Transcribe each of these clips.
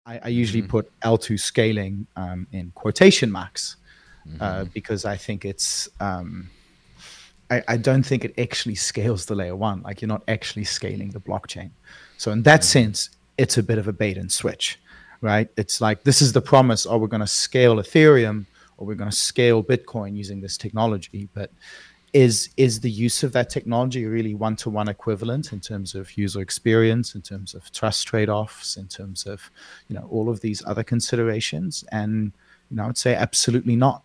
I usually put L2 scaling in quotation marks because I think I don't think it actually scales the layer one. Like, you're not actually scaling the blockchain. So in that sense, it's a bit of a bait and switch, right? It's like, this is the promise. Oh, we're going to scale Ethereum, or we're going to scale Bitcoin using this technology. But is the use of that technology really one-to-one equivalent in terms of user experience, in terms of trust trade-offs, in terms of, all of these other considerations? And, I would say absolutely not.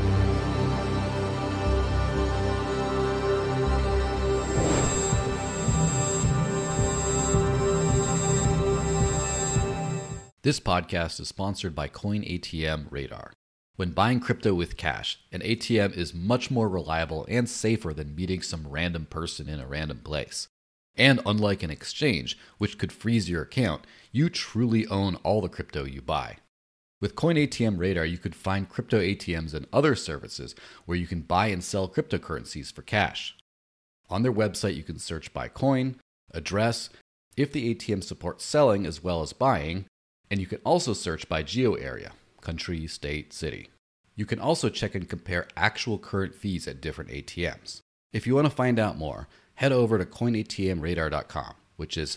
This podcast is sponsored by Coin ATM Radar. When buying crypto with cash, an ATM is much more reliable and safer than meeting some random person in a random place. And unlike an exchange, which could freeze your account, you truly own all the crypto you buy. With Coin ATM Radar, you could find crypto ATMs and other services where you can buy and sell cryptocurrencies for cash. On their website, you can search by coin, address, if the ATM supports selling as well as buying, and you can also search by geo area, country, state, city. You can also check and compare actual current fees at different ATMs. If you want to find out more, head over to coinatmradar.com, which is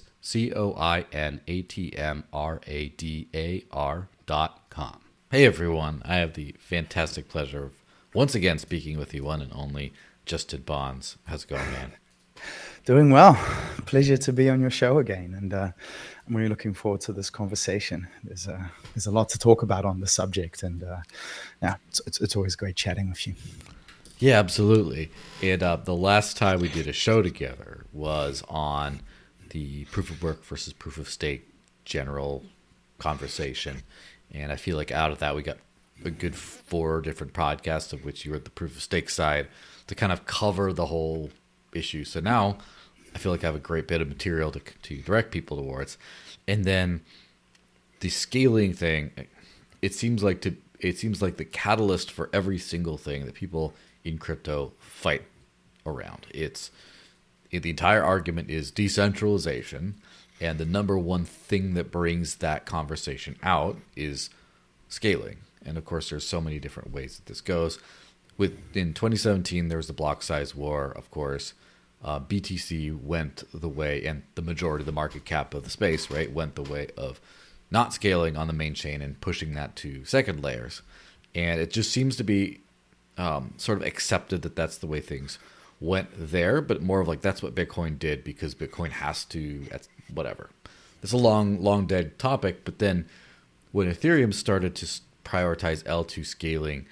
coinatmradar.com. Hey everyone, I have the fantastic pleasure of once again speaking with you, one and only Justin Bonds. How's it going, man? Doing well. Pleasure to be on your show again, and I'm really looking forward to this conversation. There's a lot to talk about on the subject, and it's always great chatting with you. Yeah, absolutely. And the last time we did a show together was on the proof of work versus proof of stake general conversation, and I feel like out of that we got a good 4 different podcasts, of which you were at the proof of stake side, to kind of cover the whole issue. So now I feel like I have a great bit of material to direct people towards. And then the scaling thing, it seems like the catalyst for every single thing that people in crypto fight around. The entire argument is decentralization, and the number one thing that brings that conversation out is scaling. And of course, there's so many different ways that this goes. In 2017, there was the block size war, of course. BTC went the way, and the majority of the market cap of the space, right, went the way of not scaling on the main chain and pushing that to second layers. And it just seems to be sort of accepted that that's the way things went there, but more of like that's what Bitcoin did because Bitcoin has to, whatever. It's a long dead topic, but then when Ethereum started to prioritize L2 scaling,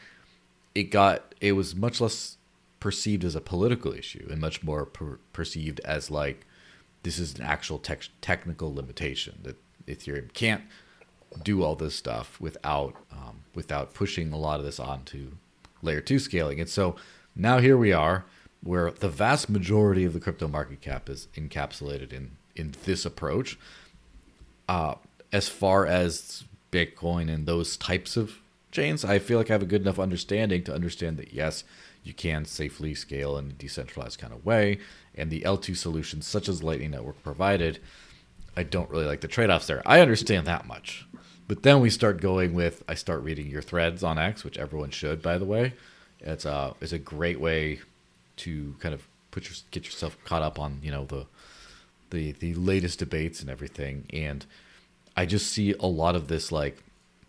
it was much less perceived as a political issue and much more perceived as like this is an actual technical limitation that Ethereum can't do all this stuff without pushing a lot of this onto layer 2 scaling. And so now here we are, where the vast majority of the crypto market cap is encapsulated in this approach. As far as Bitcoin and those types of chains, I feel like I have a good enough understanding to understand that yes, you can safely scale in a decentralized kind of way, and the L2 solutions such as Lightning Network provided, I don't really like the trade-offs there. I understand that much. But then we start going with, I start reading your threads on X, which everyone should, by the way. It's a great way to kind of get yourself caught up on, the latest debates and everything. And I just see a lot of this like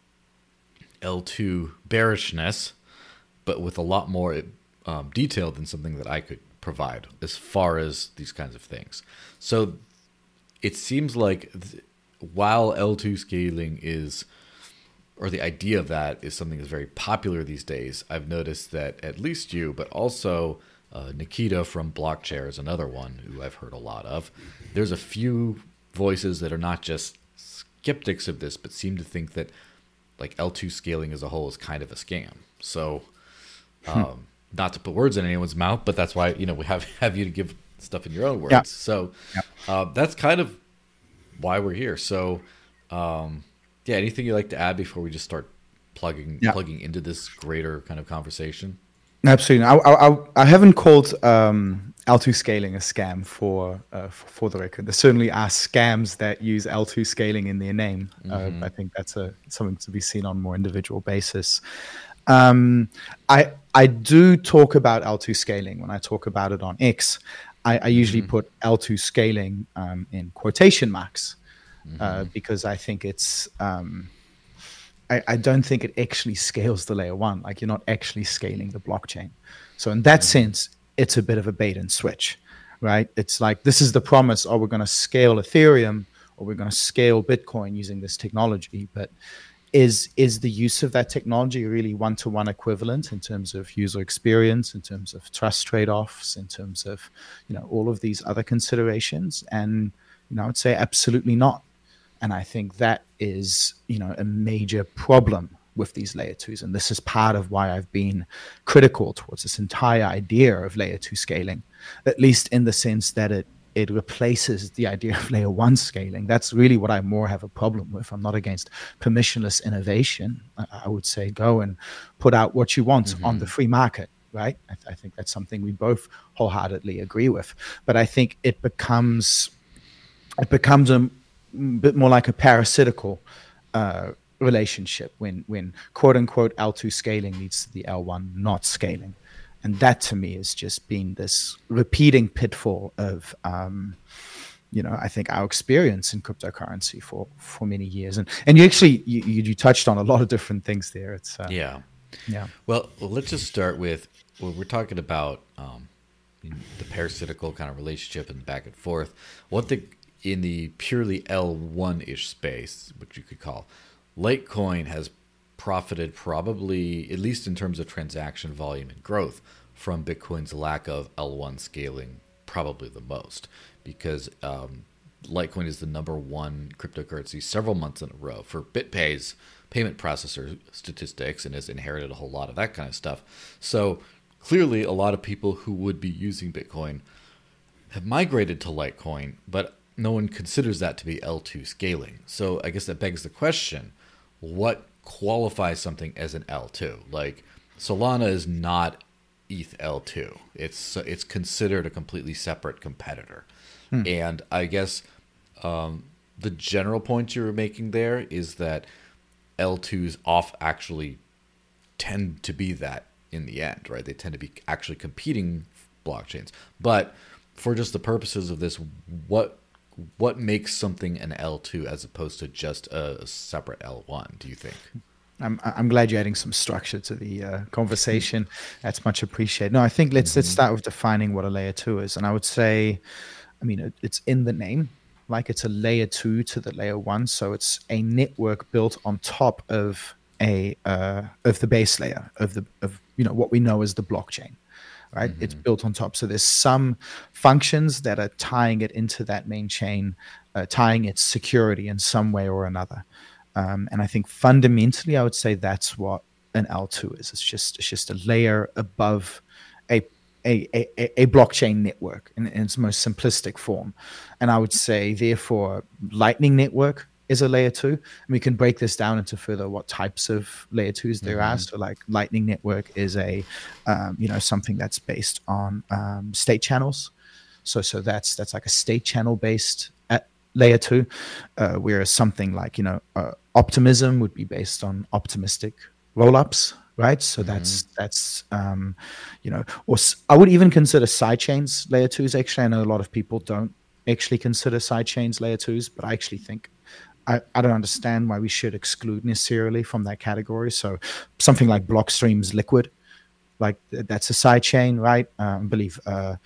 L2 bearishness, but with a lot more detail than something that I could provide as far as these kinds of things. So it seems like while L2 scaling is, or the idea of that is something that's very popular these days, I've noticed that at least you, but also Nikita from Blockchair is another one who I've heard a lot of. There's a few voices that are not just skeptics of this, but seem to think that like L2 scaling as a whole is kind of a scam. So not to put words in anyone's mouth, but that's why, we have you to give stuff in your own words. Yeah. So that's kind of why we're here. So anything you'd like to add before we just start plugging into this greater kind of conversation? Absolutely. I haven't called L2 scaling a scam for the record. There certainly are scams that use L2 scaling in their name. I think that's something to be seen on a more individual basis. I do talk about L2 scaling when I talk about it on X. I usually put L2 scaling in quotation marks because I think it's I don't think it actually scales the layer one. Like, you're not actually scaling the blockchain. So in that sense, it's a bit of a bait and switch, right? It's like, this is the promise, oh, we're going to scale Ethereum or we're going to scale Bitcoin using this technology. But is the use of that technology really one-to-one equivalent in terms of user experience, in terms of trust trade-offs, in terms of, all of these other considerations? And, I would say absolutely not. And I think that is, a major problem with these layer twos. And this is part of why I've been critical towards this entire idea of layer two scaling, at least in the sense that it replaces the idea of layer one scaling. That's really what I more have a problem with. I'm not against permissionless innovation. I would say go and put out what you want on the free market, right? I think that's something we both wholeheartedly agree with. But I think it becomes a bit more like a parasitical relationship when quote unquote L2 scaling leads to the L1 not scaling. And that to me has just been this repeating pitfall of, I think our experience in cryptocurrency for many years. And you actually, you touched on a lot of different things there. It's Yeah. Well, let's just start with, we're talking about the parasitical kind of relationship and back and forth. One thing in the purely L1-ish space, which you could call, Litecoin has profited probably, at least in terms of transaction volume and growth, from Bitcoin's lack of L1 scaling probably the most, because Litecoin is the number one cryptocurrency several months in a row for BitPay's payment processor statistics and has inherited a whole lot of that kind of stuff. So clearly a lot of people who would be using Bitcoin have migrated to Litecoin, but no one considers that to be L2 scaling. So I guess that begs the question, what qualifies something as an L2? Like, Solana is not ETH L2. It's considered a completely separate competitor. And I guess the general point you were making there is that L2s actually tend to be that in the end, right? They tend to be actually competing blockchains. But for just the purposes of this, what makes something an L2 as opposed to just a separate L1, do you think? I'm glad you're adding some structure to the conversation. That's much appreciated. No, I think let's start with defining what a layer two is. And I would say, it's in the name, like it's a layer two to the layer one. So it's a network built on top of of the base layer of what we know as the blockchain. Right? It's built on top. So there's some functions that are tying it into that main chain, tying its security in some way or another. And I think fundamentally, I would say that's what an L2 is. It's just a layer above a blockchain network in its most simplistic form. And I would say, therefore, Lightning Network is a layer two. And we can break this down into further what types of layer twos there are. So like Lightning Network is something that's based on state channels. So that's like a state channel based layer two, whereas something like, Optimism would be based on optimistic rollups, right? So that's or I would even consider sidechains layer twos. Actually, I know a lot of people don't actually consider sidechains layer twos, but I actually think I don't understand why we should exclude necessarily from that category. So something like Blockstream's Liquid, like that's a sidechain, right? I believe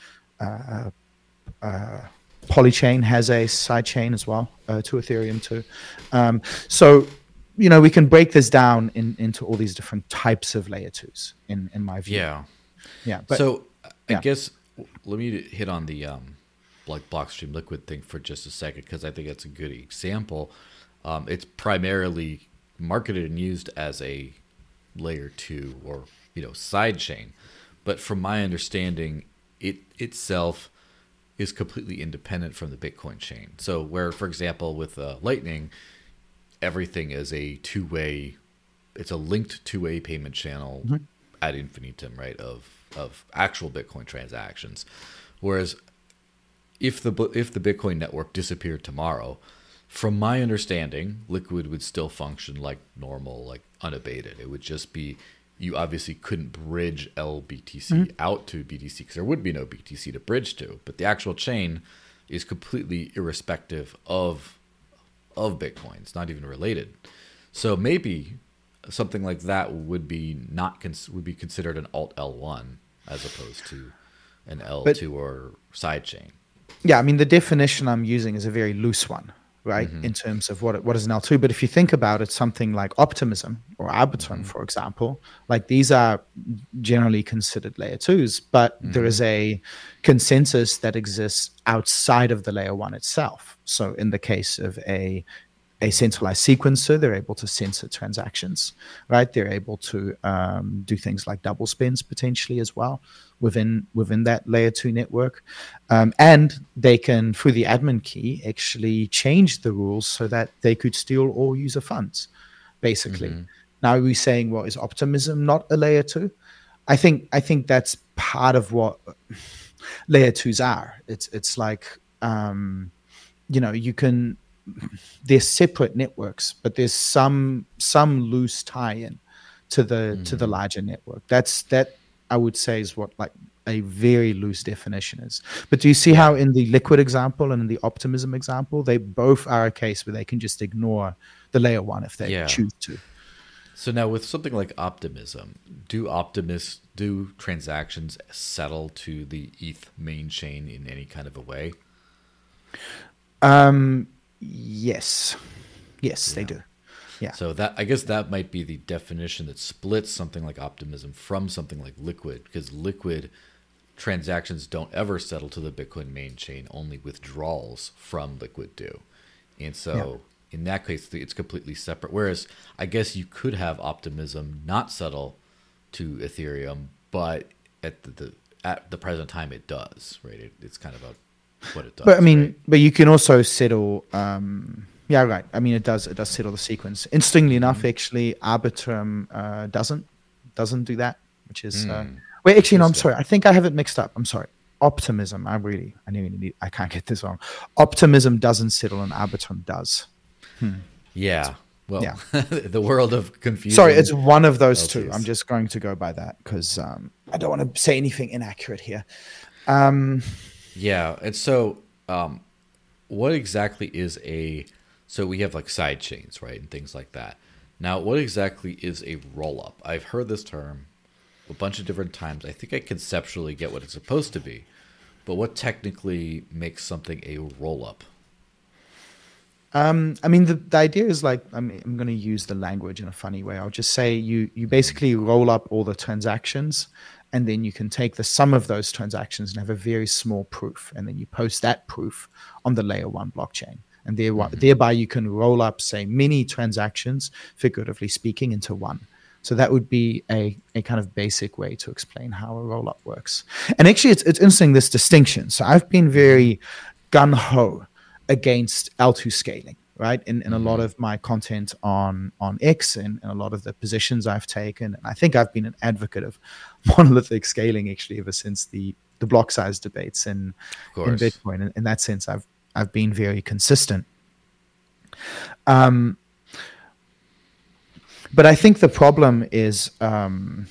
Polychain has a sidechain as well to Ethereum too. So we can break this down into all these different types of layer twos in my view. Yeah. But, so I guess let me hit on the Blockstream Liquid thing for just a second, because I think that's a good example. It's primarily marketed and used as a layer two or side chain, but from my understanding, it itself is completely independent from the Bitcoin chain. So where, for example, with Lightning, everything is a two-way, it's a linked two-way payment channel ad infinitum, right, of actual Bitcoin transactions. Whereas if the Bitcoin network disappeared tomorrow, from my understanding, Liquid would still function like normal, like unabated. It would just be, you obviously couldn't bridge LBTC out to BTC because there would be no BTC to bridge to. But the actual chain is completely irrespective of Bitcoin. It's not even related. So maybe something like that would be would be considered an alt L1 as opposed to an L2 or sidechain. Yeah, I mean, the definition I'm using is a very loose one, right, in terms of what is an L2. But if you think about it, something like Optimism or Arbitrum, for example, like these are generally considered layer 2s, but there is a consensus that exists outside of the layer 1 itself. So in the case of a centralized sequencer, they're able to censor transactions, right? They're able to do things like double spends potentially as well within that layer 2 network. And they can, through the admin key, actually change the rules so that they could steal all user funds, basically. Now, are we saying, well, is Optimism not a layer 2? I think that's part of what layer 2s are. It's like, you can... They're separate networks, but there's some loose tie-in to the larger network. That I would say is what like a very loose definition is. But do you see how in the Liquid example and in the Optimism example, they both are a case where they can just ignore the layer 1 if they choose to. So now with something like Optimism, do transactions settle to the ETH main chain in any kind of a way? Yes, they do. Yeah. So that, I guess that might be the definition that splits something like Optimism from something like Liquid, because Liquid transactions don't ever settle to the Bitcoin main chain, only withdrawals from Liquid do. And so in that case, it's completely separate. Whereas I guess you could have Optimism not settle to Ethereum, but at the present time it does, right? It's kind of what it does. But I mean, right? but you can also settle. Yeah, right. I mean, it does settle the sequence. Interestingly enough, actually, Arbitrum doesn't do that, which is. Wait, actually, no. I'm sorry. I think I have it mixed up. I'm sorry. Optimism. I can't get this wrong. Optimism doesn't settle, and Arbitrum does. Yeah. Well, the world of confusion. Sorry, it's one of those two. I'm just going to go by that because I don't want to say anything inaccurate here. Yeah, and so what exactly is so we have like side chains, right, and things like that. Now, what exactly is a roll-up? I've heard this term a bunch of different times. I think I conceptually get what it's supposed to be, but what technically makes something a roll-up? I mean, the idea is like, I'm going to use the language in a funny way. I'll just say you basically roll up all the transactions, and then you can take the sum of those transactions and have a very small proof, and then you post that proof on the layer 1 blockchain. And thereby you can roll up, say, many transactions, figuratively speaking, into one. So that would be a kind of basic way to explain how a roll-up works. And actually, it's interesting, this distinction. So I've been very gung-ho against L2 scaling, right? In a lot of my content on X and a lot of the positions I've taken. And I think I've been an advocate of monolithic scaling actually ever since the block size debates in Bitcoin. And in that sense, I've been very consistent. But I think the problem is, I'm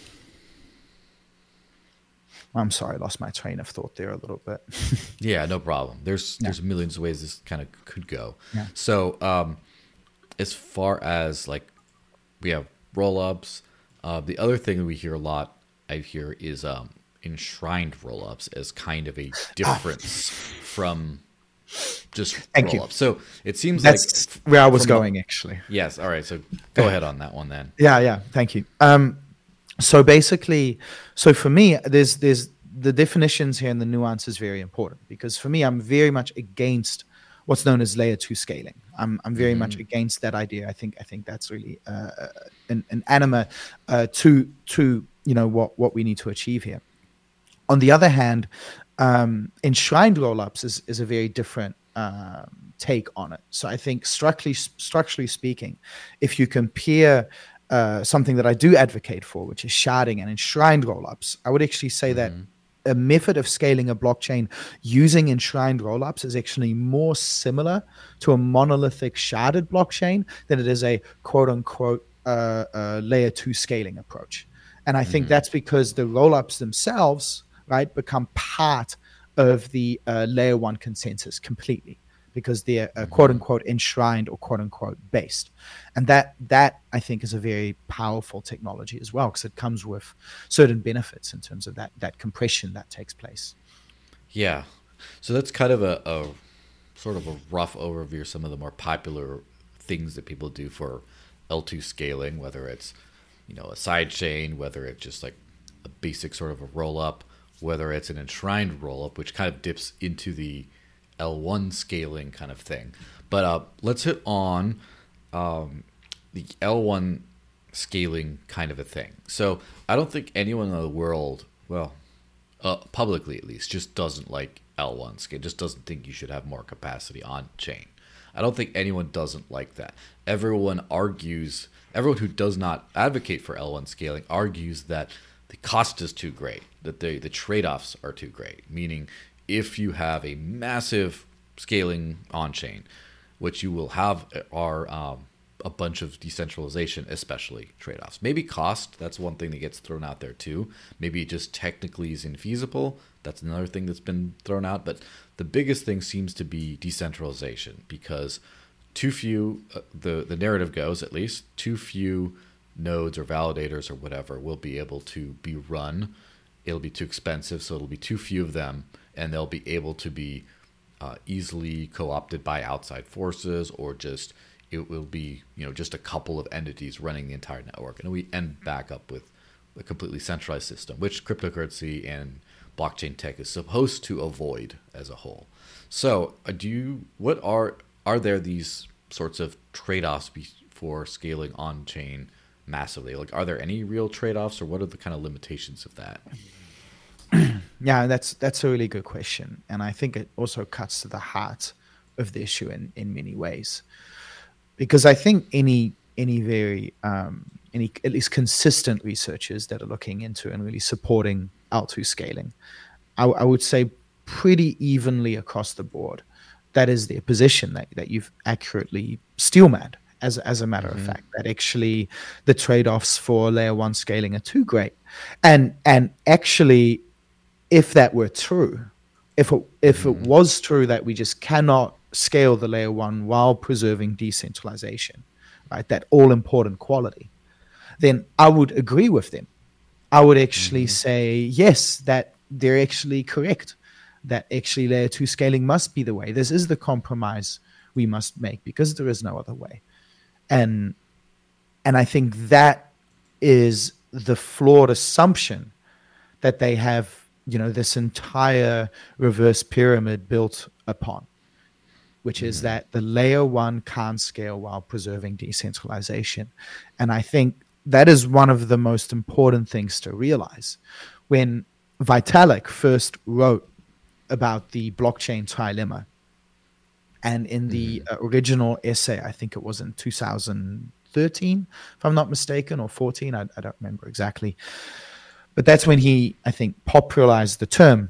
sorry, I lost my train of thought there a little bit. Yeah, no problem. There's millions of ways this kind of could go. Yeah. So as far as like we have roll-ups, the other thing we hear a lot, I hear, is enshrined roll-ups as kind of a difference from just roll-ups. So it seems that's like where I was going actually. Yes. All right. So go ahead on that one then. Yeah. Thank you. So basically, for me, there's the definitions here and the nuance is very important, because for me, I'm very much against what's known as layer 2 scaling. I'm very much against that idea. I think that's really an anima to what we need to achieve here. On the other hand, enshrined rollups is a very different take on it. So I think structurally speaking, if you compare something that I do advocate for, which is sharding and enshrined rollups, I would actually say that a method of scaling a blockchain using enshrined rollups is actually more similar to a monolithic sharded blockchain than it is a quote unquote layer 2 scaling approach. And I think that's because the rollups themselves, right, become part of the layer 1 consensus completely, because they're quote unquote enshrined or quote unquote based. And that I think is a very powerful technology as well, because it comes with certain benefits in terms of that compression that takes place. Yeah. So that's kind of a sort of a rough overview of some of the more popular things that people do for L2 scaling, whether it's, a side chain, whether it's just like a basic sort of a roll up, whether it's an enshrined roll up, which kind of dips into the L1 scaling kind of thing. But let's hit on the L1 scaling kind of a thing. So I don't think anyone in the world, well, publicly at least, just doesn't like L1 scale, just doesn't think you should have more capacity on chain. I don't think anyone doesn't like that. Everyone who does not advocate for L1 scaling argues that the cost is too great, that the trade-offs are too great, meaning if you have a massive scaling on-chain, what you will have are a bunch of decentralization, especially trade-offs. Maybe cost, that's one thing that gets thrown out there too. Maybe it just technically is infeasible. That's another thing that's been thrown out. But the biggest thing seems to be decentralization, because too few, the narrative goes at least, too few nodes or validators or whatever will be able to be run. It'll be too expensive, so it'll be too few of them, and they'll be able to be easily co-opted by outside forces, or just it will be just a couple of entities running the entire network, and we end back up with a completely centralized system, which cryptocurrency and blockchain tech is supposed to avoid as a whole. So, are there these sorts of trade-offs for scaling on chain massively? Like, are there any real trade-offs, or what are the kind of limitations of that? Yeah, that's a really good question, and I think it also cuts to the heart of the issue in many ways, because I think any at least consistent researchers that are looking into and really supporting L2 scaling, I would say pretty evenly across the board, that is their position, that you've accurately steelmanned as a matter of fact, that actually the trade-offs for layer 1 scaling are too great. And actually, if that were true, if it was true that we just cannot scale the layer 1 while preserving decentralization, right, that all important quality, then I would agree with them. I would actually say, yes, that they're actually correct, that actually layer 2 scaling must be the way. This is the compromise we must make, because there is no other way. And I think that is the flawed assumption that they have, this entire reverse pyramid built upon, which is that the layer 1 can't scale while preserving decentralization. And I think that is one of the most important things to realize. When Vitalik first wrote about the blockchain trilemma, and in the original essay, I think it was in 2013, if I'm not mistaken, or 14, I don't remember exactly. But that's when he, I think, popularized the term.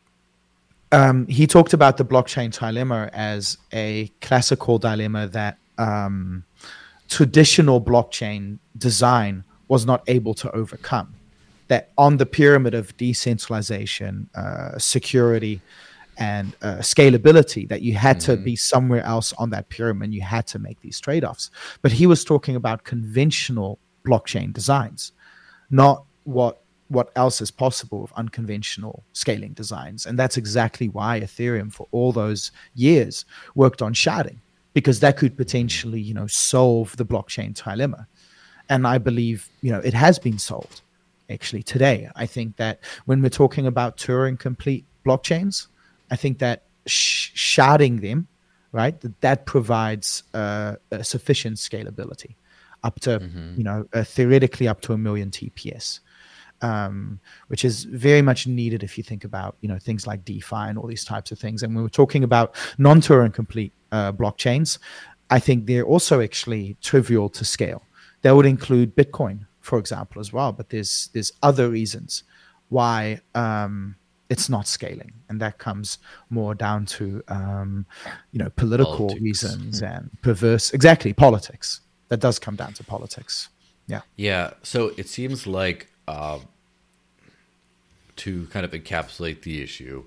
He talked about the blockchain trilemma as a classical dilemma that traditional blockchain design was not able to overcome. That on the pyramid of decentralization, security, and scalability, that you had to be somewhere else on that pyramid, you had to make these trade-offs. But he was talking about conventional blockchain designs, not what else is possible with unconventional scaling designs. And that's exactly why Ethereum for all those years worked on sharding, because that could potentially, solve the blockchain trilemma. And I believe, it has been solved actually today. I think that when we're talking about Turing complete blockchains, I think that sharding them, right, that provides a sufficient scalability up to, theoretically up to 1 million TPS. Which is very much needed if you think about, things like DeFi and all these types of things. And when we're talking about non-Turing complete blockchains, I think they're also actually trivial to scale. That would include Bitcoin, for example, as well. But there's other reasons why it's not scaling, and that comes more down to political Politics. reasons and perverse, exactly, politics. That does come down to politics. Yeah. Yeah. So it seems like to kind of encapsulate the issue,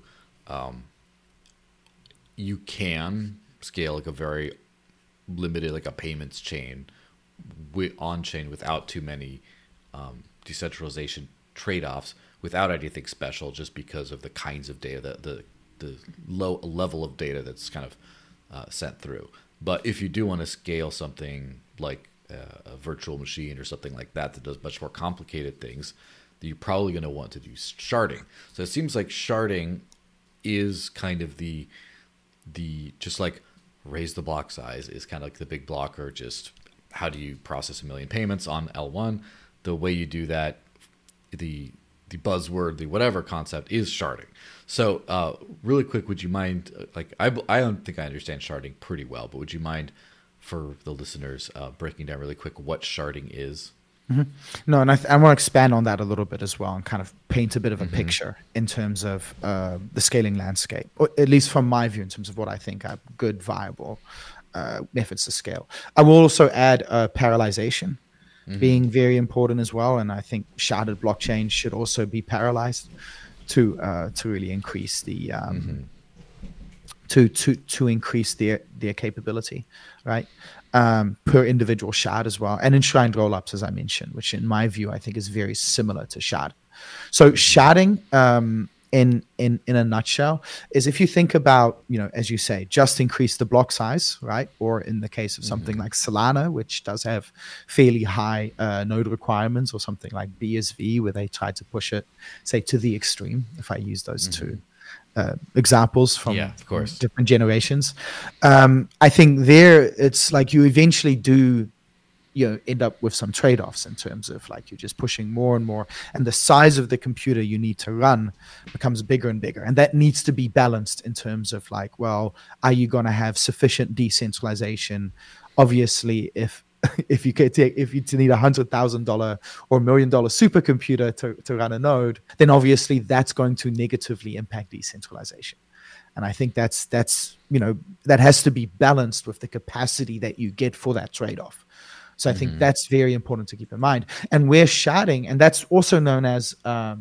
you can scale like a very limited, like a payments chain on chain without too many decentralization trade-offs, without anything special, just because of the kinds of data, the low level of data that's kind of sent through. But if you do want to scale something like a virtual machine or something like that does much more complicated things, then you're probably going to want to do sharding. So it seems like sharding is kind of the just like raise the block size is kind of like the big blocker. Just how do you process 1 million payments on L1? The way you do that, the buzzword, the whatever concept is sharding. So really quick, would you mind, I don't think I understand sharding pretty well, but would you mind for the listeners breaking down really quick what sharding is? Mm-hmm. No, and I want to expand on that a little bit as well and kind of paint a bit of a picture in terms of the scaling landscape, or at least from my view, in terms of what I think are good, viable methods to scale. I will also add parallelization being very important as well, and I think sharded blockchain should also be parallelized to really increase the to increase their capability, right? Per individual shard as well, and enshrined rollups, as I mentioned, which in my view I think is very similar to shard. So sharding, in a nutshell, is if you think about, as you say, just increase the block size, right? Or in the case of something like Solana, which does have fairly high node requirements, or something like BSV, where they try to push it, say, to the extreme. If I use those two examples from different generations, I think there it's like you eventually do end up with some trade-offs in terms of like you're just pushing more and more, and the size of the computer you need to run becomes bigger and bigger, and that needs to be balanced in terms of like, well, are you going to have sufficient decentralization? Obviously, if you need $100,000 or $1 million supercomputer to run a node, then obviously that's going to negatively impact decentralization. And I think that has to be balanced with the capacity that you get for that trade-off. So I think that's very important to keep in mind. And we're sharding, and that's also known as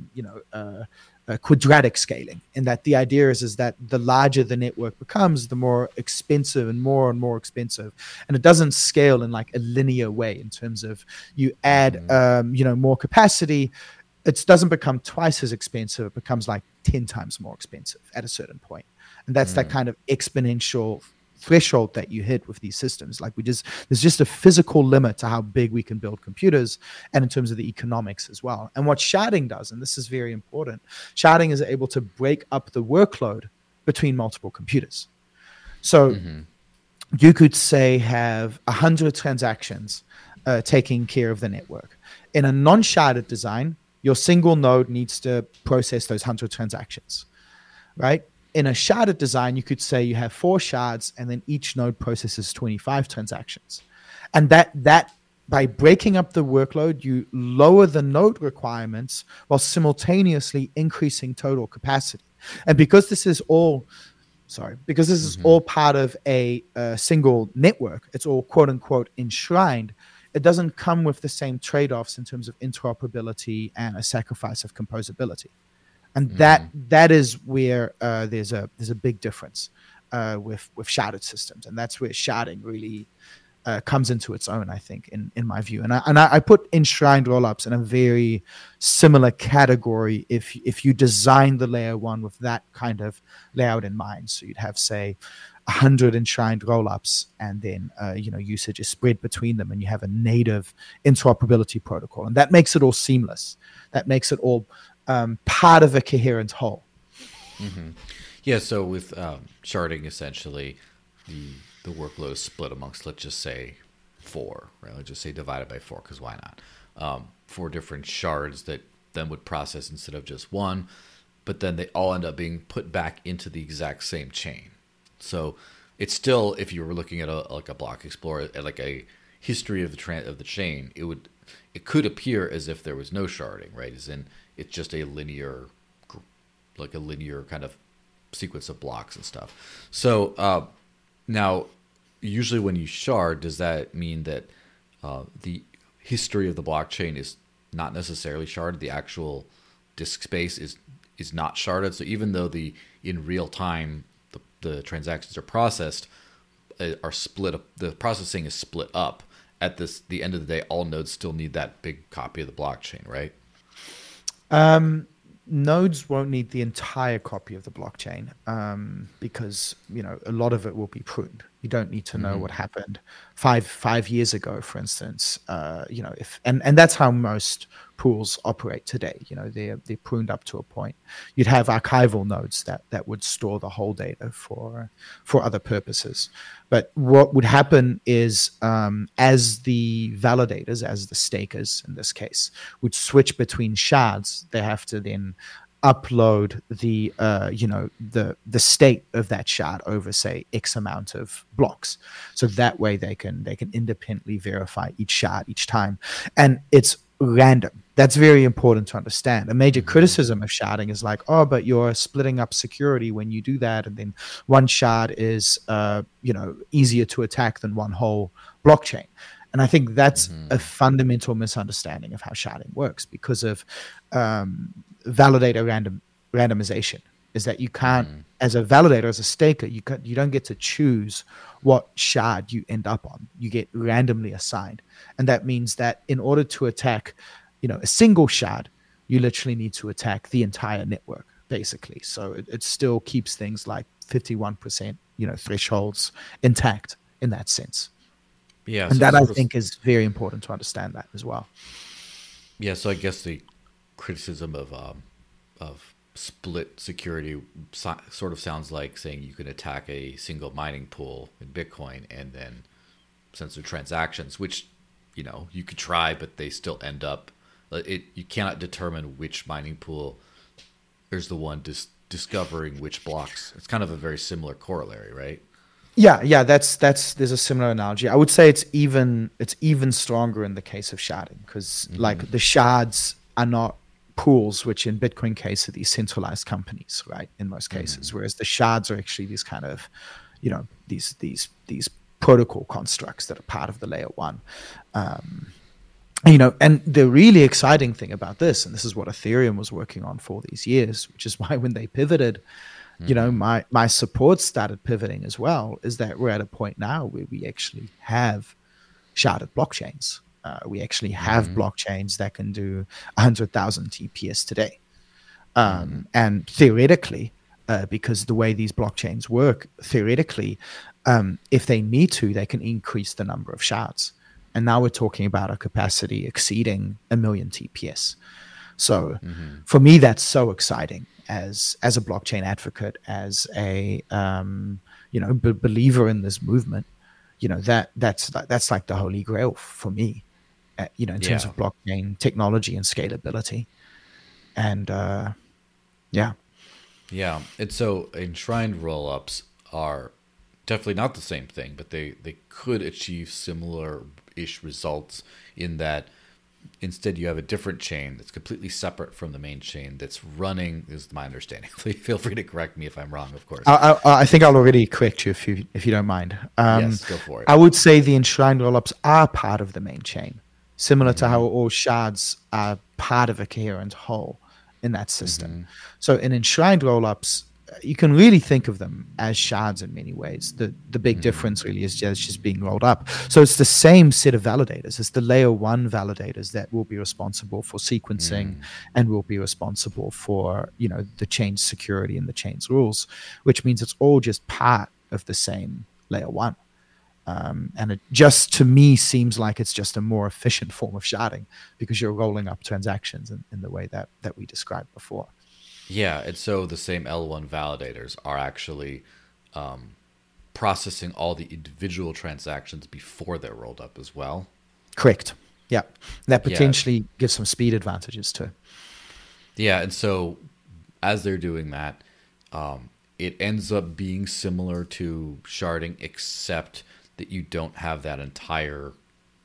quadratic scaling, in that the idea is that the larger the network becomes, the more expensive and more expensive. And it doesn't scale in like a linear way in terms of you add more capacity. It doesn't become twice as expensive. It becomes like 10 times more expensive at a certain point. And that's that kind of exponential threshold that you hit with these systems. Like there's just a physical limit to how big we can build computers, and in terms of the economics as well. And what sharding does, and this is very important, sharding is able to break up the workload between multiple computers. So you could say have 100 transactions taking care of the network. In a non-sharded design, your single node needs to process those 100 transactions, right? In a sharded design, you could say you have 4 shards, and then each node processes 25 transactions. And that by breaking up the workload, you lower the node requirements while simultaneously increasing total capacity. And because this is all part of a single network, it's all quote unquote enshrined, it doesn't come with the same trade-offs in terms of interoperability and a sacrifice of composability. And that is where there's a big difference with sharded systems, and that's where sharding really comes into its own, I think, in my view. And I put enshrined rollups in a very similar category if you design the layer 1 with that kind of layout in mind. So you'd have, say, 100 enshrined rollups, and then usage is spread between them, and you have a native interoperability protocol, and that makes it all seamless. That makes it all part of a coherent whole. Yeah, so with sharding, essentially, the workload is split amongst, let's just say, 4, right? Let's just say divided by 4, because why not? 4 different shards that then would process instead of just 1, but then they all end up being put back into the exact same chain. So it's still, if you were looking at a block explorer, at like a history of the chain, it could appear as if there was no sharding, right? As in it's just a linear, like a linear kind of sequence of blocks and stuff. So now, usually when you shard, does that mean that the history of the blockchain is not necessarily sharded? The actual disk space is not sharded. So even though in real time the transactions are processed, are split up, the processing is split up. At the end of the day, all nodes still need that big copy of the blockchain, right? Nodes won't need the entire copy of the blockchain because a lot of it will be pruned. You don't need to know what happened five years ago, for instance. If and that's how most pools operate today. They're pruned up to a point. You'd have archival nodes that would store the whole data for other purposes. But what would happen is as the validators, as the stakers in this case, would switch between shards, they have to then upload the state of that shard over, say, X amount of blocks. So that way they can independently verify each shard each time. And it's random. That's very important to understand. A major criticism of sharding is like, oh, but you're splitting up security when you do that, and then one shard is easier to attack than one whole blockchain. And I think that's a fundamental misunderstanding of how sharding works because of validator randomization. Is that you can't, as a validator, as a staker, you don't get to choose what shard you end up on. You get randomly assigned, and that means that in order to attack, a single shard, you literally need to attack the entire network, basically. So it still keeps things like 51%, thresholds intact in that sense. Yeah, and that I think is very important to understand that as well. Yeah, so I guess the criticism of split security sort of sounds like saying you can attack a single mining pool in Bitcoin and then censor transactions, which you could try, but they still end up. You cannot determine which mining pool is the one discovering which blocks. It's kind of a very similar corollary, right? Yeah. There's a similar analogy. I would say it's even stronger in the case of sharding because like the shards are not pools, which in Bitcoin case are these centralized companies, right? In most cases, whereas the shards are actually these kind of, these protocol constructs that are part of the layer one. And the really exciting thing about this, and this is what Ethereum was working on for these years, which is why when they pivoted, my support started pivoting as well, is that we're at a point now where we actually have sharded blockchains. We actually have blockchains that can do 100,000 TPS today. And theoretically, because the way these blockchains work, theoretically, if they need to, they can increase the number of shards. And now we're talking about a capacity exceeding 1 million TPS. So for me, that's so exciting as a blockchain advocate, as a believer in this movement. That's like the holy grail for me. In terms of blockchain technology and scalability. And yeah. And so enshrined rollups are definitely not the same thing, but they could achieve similar-ish results in that instead you have a different chain that's completely separate from the main chain that's running, is my understanding. Feel free to correct me if I'm wrong, of course. I think I'll already correct you if you don't mind. Yes, go for it. I would say the enshrined rollups are part of the main chain, similar to how all shards are part of a coherent whole in that system. So in enshrined rollups, you can really think of them as shards in many ways. The big difference really is just being rolled up. So it's the same set of validators. It's the layer one validators that will be responsible for sequencing and will be responsible for, the chain's security and the chain's rules, which means it's all just part of the same layer one. And it just, to me, seems like it's just a more efficient form of sharding because you're rolling up transactions in the way that we described before. Yeah, and so the same L1 validators are actually processing all the individual transactions before they're rolled up as well. Correct. Yeah. That potentially gives some speed advantages too. Yeah, and so as they're doing that, it ends up being similar to sharding, except that you don't have that entire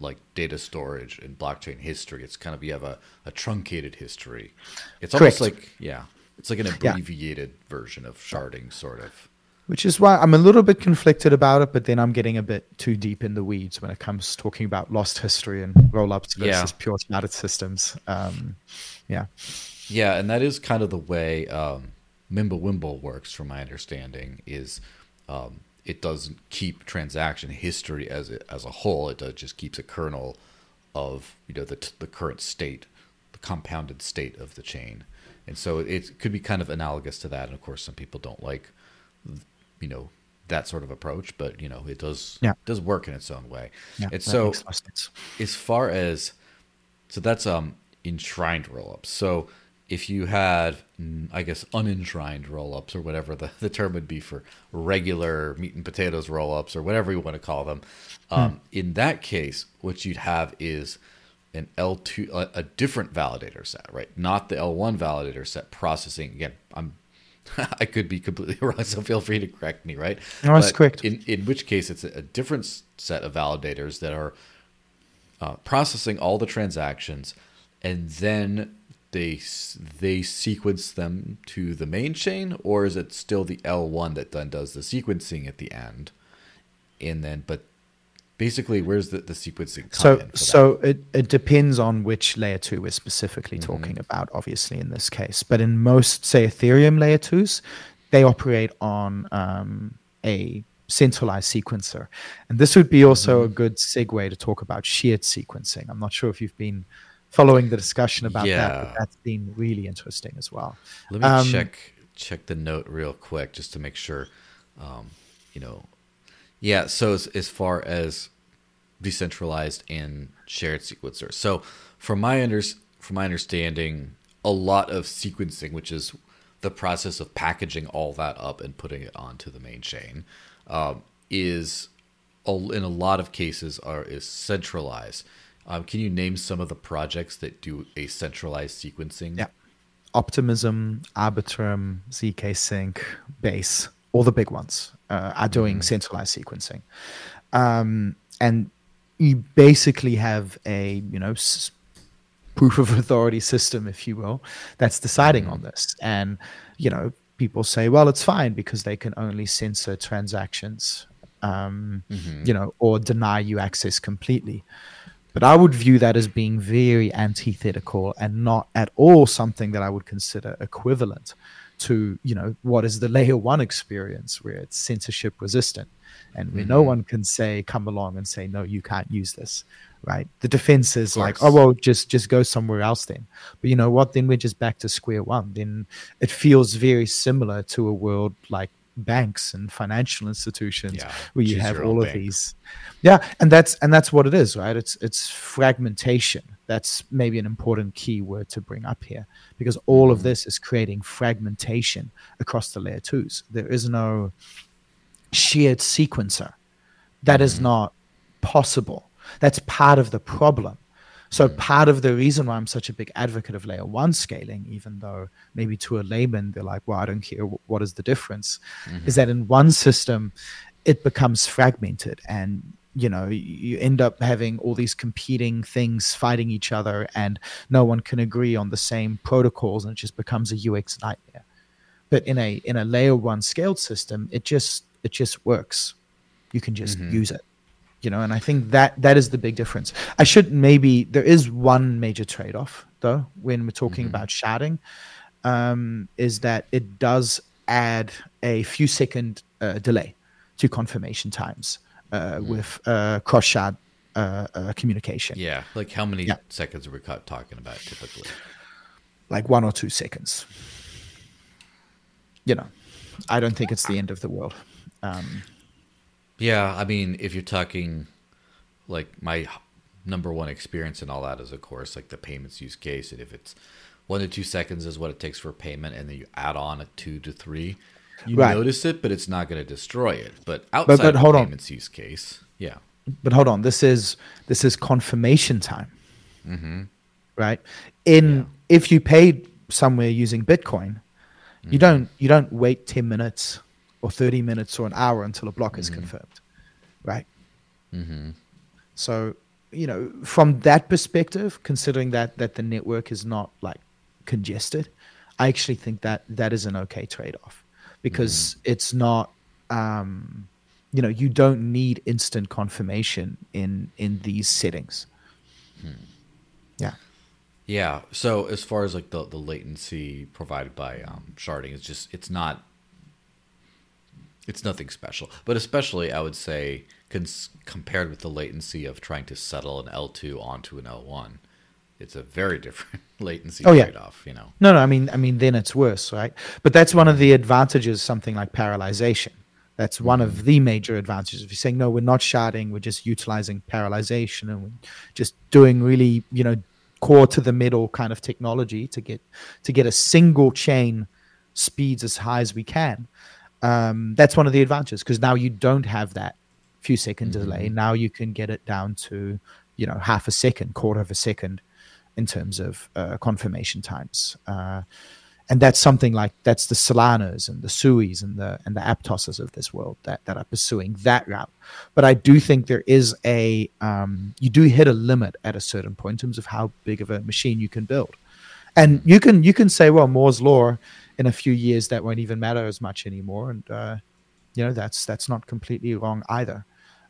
like data storage and blockchain history. It's kind of, you have a truncated history. It's almost Correct. like, yeah, it's like an abbreviated version of sharding, sort of. Which is why I'm a little bit conflicted about it, but then I'm getting a bit too deep in the weeds when it comes to talking about lost history and roll-ups versus pure sharded systems. Yeah. Yeah, and that is kind of the way Mimblewimble works, from my understanding, is it doesn't keep transaction history as a whole. It just keeps a kernel of the current state, the compounded state of the chain. And so it could be kind of analogous to that. And of course, some people don't like that sort of approach, but it does work in its own way. Yeah, and so makes more sense. as far as that's enshrined rollups. So if you had, I guess, unenshrined rollups, or whatever the term would be for regular meat and potatoes rollups, or whatever you want to call them, in that case, what you'd have is an L2, a different validator set, right? Not the L1 validator set processing. Again, I could be completely wrong, so feel free to correct me, right? No, that's correct. In which case, it's a different set of validators that are processing all the transactions, and then they sequence them to the main chain, or is it still the L1 that then does the sequencing at the end? And then, but basically, where's the sequencing come in? So it depends on which layer 2 we're specifically talking about, obviously, in this case. But in most, say, Ethereum layer 2s, they operate on a centralized sequencer. And this would be also a good segue to talk about shared sequencing. I'm not sure if you've been following the discussion about that, but that's been really interesting as well. Let me check the note real quick just to make sure, Yeah, so as far as decentralized and shared sequencers. So from my understanding, a lot of sequencing, which is the process of packaging all that up and putting it onto the main chain, is in a lot of cases is centralized. Can you name some of the projects that do a centralized sequencing? Yeah. Optimism, Arbitrum, ZK Sync, Base, all the big ones are doing centralized sequencing. And you basically have a, proof of authority system, if you will, that's deciding on this. And, people say, well, it's fine because they can only censor transactions, or deny you access completely. But I would view that as being very antithetical and not at all something that I would consider equivalent to, what is the layer 1 experience, where it's censorship resistant and where no one can come along and say, no, you can't use this, right? The defense is like, oh, well, just go somewhere else then. But you know what? Then we're just back to square one. Then it feels very similar to a world like banks and financial institutions where you have all of these. Yeah. And that's what it is, right? It's fragmentation. That's maybe an important key word to bring up here, because all of this is creating fragmentation across the layer 2s. There is no shared sequencer. That is not possible. That's part of the problem. So part of the reason why I'm such a big advocate of layer 1 scaling, even though maybe to a layman they're like, well, I don't care, what is the difference, is that in one system it becomes fragmented, and you end up having all these competing things fighting each other, and no one can agree on the same protocols, and it just becomes a UX nightmare. But in a layer 1 scaled system, it just works. You can just use it. And I think that is the big difference. There is one major trade-off, though, when we're talking about sharding, is that it does add a few second delay to confirmation times with cross-shard communication. Yeah, like how many seconds are we talking about typically? Like 1 or 2 seconds. I don't think it's the end of the world. Yeah, I mean, if you're talking, like, my number one experience and all that is, of course, like the payments use case. And if it's 1 to 2 seconds is what it takes for payment, and then you add on a 2 to 3, you notice it, but it's not going to destroy it. But outside of the payments use case, But hold on, this is confirmation time, right? If you paid somewhere using Bitcoin, you don't wait 10 minutes or 30 minutes or an hour until a block is confirmed, right? So from that perspective, considering that the network is not like congested, I actually think that is an okay trade-off, because it's not, you don't need instant confirmation in these settings. Yeah. Yeah. So as far as like the latency provided by sharding, it's nothing special. But especially, I would say, compared with the latency of trying to settle an L2 onto an L1, it's a very different latency trade-off. No, I mean, then it's worse, right? But that's one of the advantages, something like parallelization. That's one of the major advantages. If you're saying, no, we're not sharding, we're just utilizing parallelization, and we're just doing really, core to the middle kind of technology to get a single chain speeds as high as we can. That's one of the advantages, because now you don't have that few second delay. Now you can get it down to, half a second, quarter of a second in terms of confirmation times. And that's something like, that's the Solanas and the Suis and the Aptoses of this world that are pursuing that route. But I do think there is you do hit a limit at a certain point in terms of how big of a machine you can build. And you can say, well, Moore's law, in a few years that won't even matter as much anymore, and that's not completely wrong either.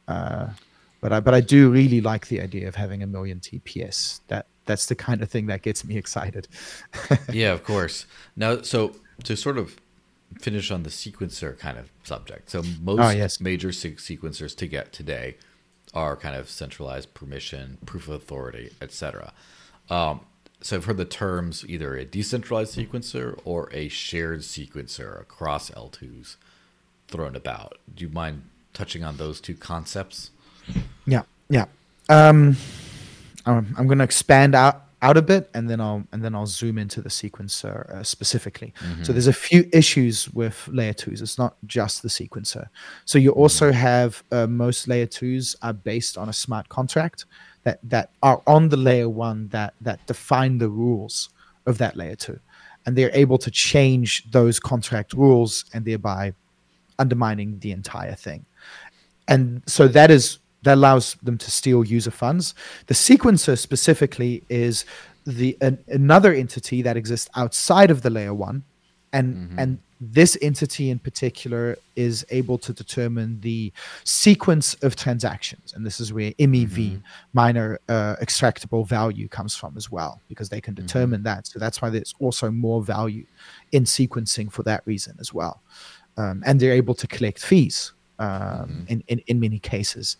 But I do really like the idea of having 1 million TPS. That's the kind of thing that gets me excited. Yeah, of course. Now, so to sort of finish on the sequencer kind of subject. So most major sequencers to get today are kind of centralized permission, proof of authority, etc. So I've heard the terms either a decentralized sequencer or a shared sequencer across L2s thrown about. Do you mind touching on those two concepts? Yeah. I'm going to expand out a bit, and then I'll zoom into the sequencer specifically. So there's a few issues with layer 2s. It's not just the sequencer. So you also have most layer 2s are based on a smart contract that are on the layer 1 that define the rules of that layer 2, and they're able to change those contract rules and thereby undermining the entire thing. And so that allows them to steal user funds. The sequencer specifically is another entity that exists outside of the layer 1, and this entity in particular is able to determine the sequence of transactions, and this is where MEV, minor extractable value, comes from as well, because they can determine that. So that's why there's also more value in sequencing for that reason as well, and they're able to collect fees in many cases.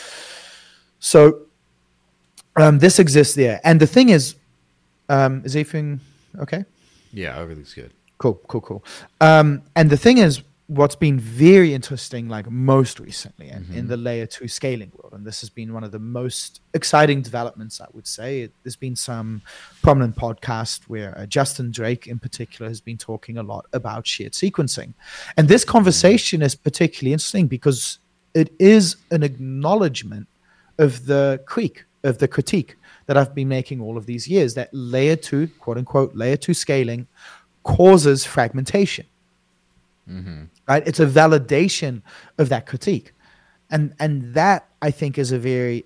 So this exists there, and the thing is everything okay? Yeah, everything's good. Cool. And the thing is, what's been very interesting, like most recently, in the layer 2 scaling world, and this has been one of the most exciting developments, I would say. There's been some prominent podcasts where Justin Drake in particular has been talking a lot about shared sequencing. And this conversation is particularly interesting because it is an acknowledgement of the critique that I've been making all of these years, that layer 2, quote unquote, layer 2 scaling causes fragmentation. Right? It's a validation of that critique, and that, I think, is a very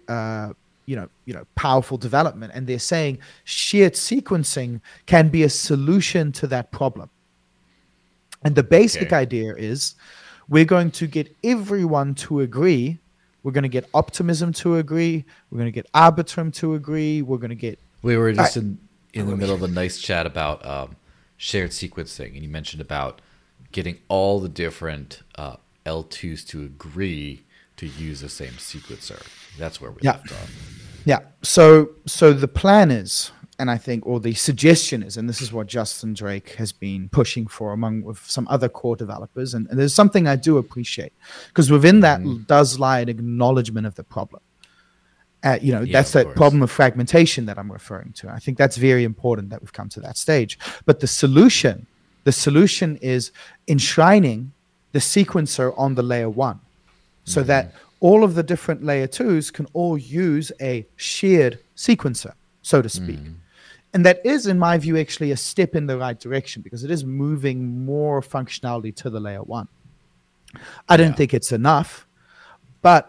powerful development. And they're saying shared sequencing can be a solution to that problem. And the basic idea is we're going to get everyone to agree. We're going to get optimism to agree. We're going to get Arbitrum to agree. We're going to get. We were just in the middle of a nice chat about shared sequencing, and you mentioned about getting all the different L2s to agree to use the same sequencer. That's where we left off. Yeah. So the plan is, and I think, or the suggestion is, and this is what Justin Drake has been pushing for with some other core developers, and there's something I do appreciate, because within that does lie an acknowledgement of the problem. That's that problem of fragmentation that I'm referring to. I think that's very important that we've come to that stage. But the solution is enshrining the sequencer on the layer 1, so that all of the different layer 2s can all use a shared sequencer, so to speak. And that is, in my view, actually a step in the right direction, because it is moving more functionality to the layer 1. I don't think it's enough, but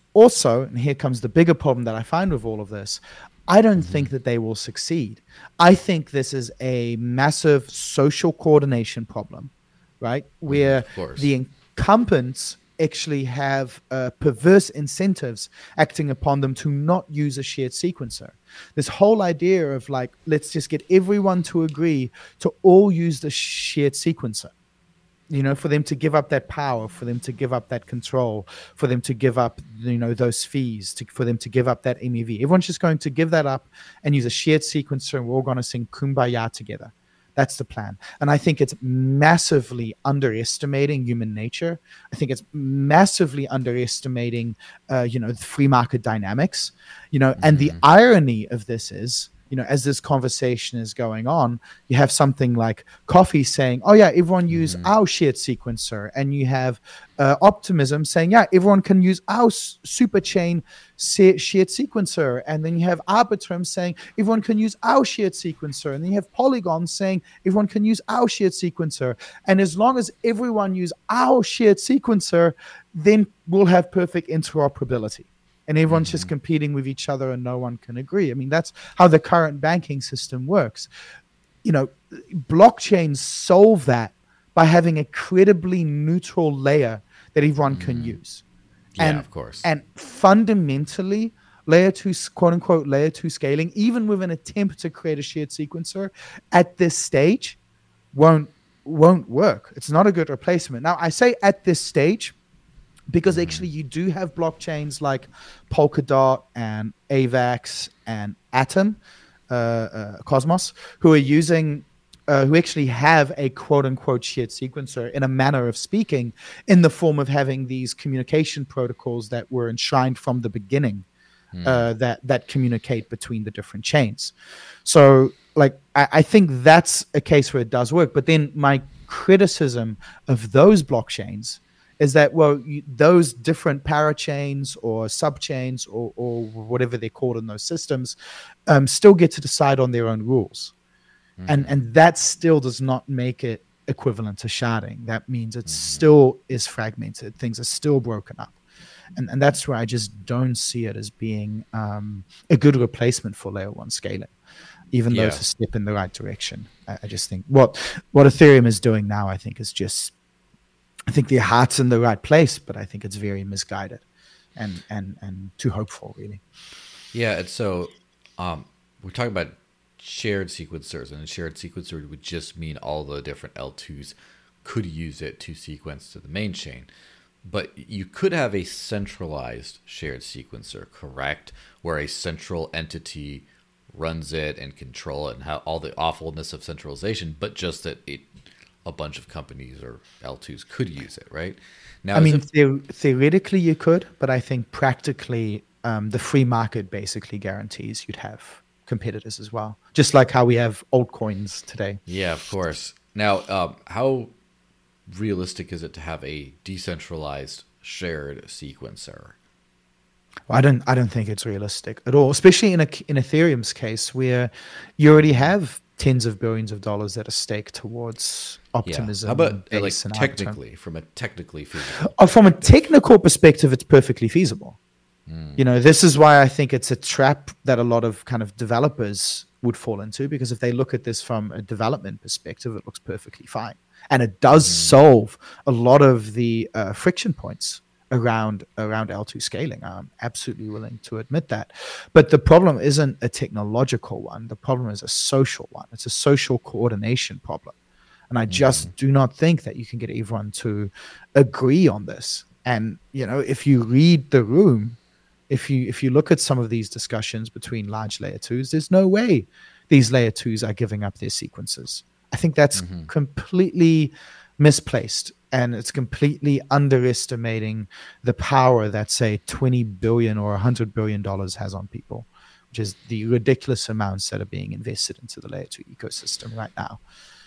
Also, and here comes the bigger problem that I find with all of this, I don't Mm-hmm. think that they will succeed. I think this is a massive social coordination problem, right? Mm-hmm. Where Of course. the incumbents actually have perverse incentives acting upon them to not use a shared sequencer. This whole idea of like, let's just get everyone to agree to all use the shared sequencer, for them to give up that power, for them to give up that control, for them to give up, those fees, for them to give up that MEV. Everyone's just going to give that up and use a shared sequencer, and we're all going to sing Kumbaya together. That's the plan. And I think it's massively underestimating human nature. I think it's massively underestimating, the free market dynamics, and the Mm-hmm. irony of this is, as this conversation is going on, you have something like Coffee saying, oh, yeah, everyone use Mm-hmm. our shared sequencer. And you have Optimism saying, yeah, everyone can use our super chain shared sequencer. And then you have Arbitrum saying, everyone can use our shared sequencer. And then you have Polygon saying, everyone can use our shared sequencer. And as long as everyone use our shared sequencer, then we'll have perfect interoperability. And everyone's just Mm-hmm. competing with each other and no one can agree. I mean, that's how the current banking system works. Blockchains solve that by having a credibly neutral layer that everyone can use. Yeah, And of course. and fundamentally, layer two, quote unquote, layer two scaling, even with an attempt to create a shared sequencer at this stage, won't work. It's not a good replacement. Now, I say at this stage because Mm-hmm. actually you do have blockchains like Polkadot and AVAX and Atom, Cosmos, who actually have a quote unquote shared sequencer in a manner of speaking, in the form of having these communication protocols that were enshrined from the beginning, that communicate between the different chains. So, like, I think that's a case where it does work. But then my criticism of those blockchains is that, well, those different parachains or subchains or whatever they're called in those systems still get to decide on their own rules. And that still does not make it equivalent to sharding. That means it still is fragmented. Things are still broken up. And that's where I just don't see it as being a good replacement for layer one scaling, even though Yeah. it's a step in the right direction. I just think what Ethereum is doing now, I think their heart's in the right place, but I think it's very misguided and too hopeful, really. Yeah, and so we're talking about shared sequencers, and a shared sequencer would just mean all the different L2s could use it to sequence to the main chain. But you could have a centralized shared sequencer, correct? Where a central entity runs it and control it and have all the awfulness of centralization, but just that a bunch of companies or L2s could use it, right? Now, I mean, theoretically you could, but I think practically the free market basically guarantees you'd have competitors as well, just like how we have altcoins today. yeah, of course. Now, how realistic is it to have a decentralized shared sequencer? Well, I don't think it's realistic at all, especially in Ethereum's case, where you already have tens of billions of dollars that are staked towards Optimism. How about and like Base and Arbitrum. technically, from a technically feasible? From a technical perspective, it's perfectly feasible. This is why I think it's a trap that a lot of kind of developers would fall into, because if they look at this from a development perspective, it looks perfectly fine. And it does solve a lot of the friction points around L2 scaling. I'm absolutely willing to admit that. But the problem isn't a technological one. The problem is a social one. It's a social coordination problem. And I just do not think that you can get everyone to agree on this. And, if you read the room, if you look at some of these discussions between large layer twos, there's no way these layer twos are giving up their sequences. I think that's completely misplaced, and it's completely underestimating the power that, say, $20 billion or $100 billion has on people, which is the ridiculous amounts that are being invested into the layer two ecosystem right now.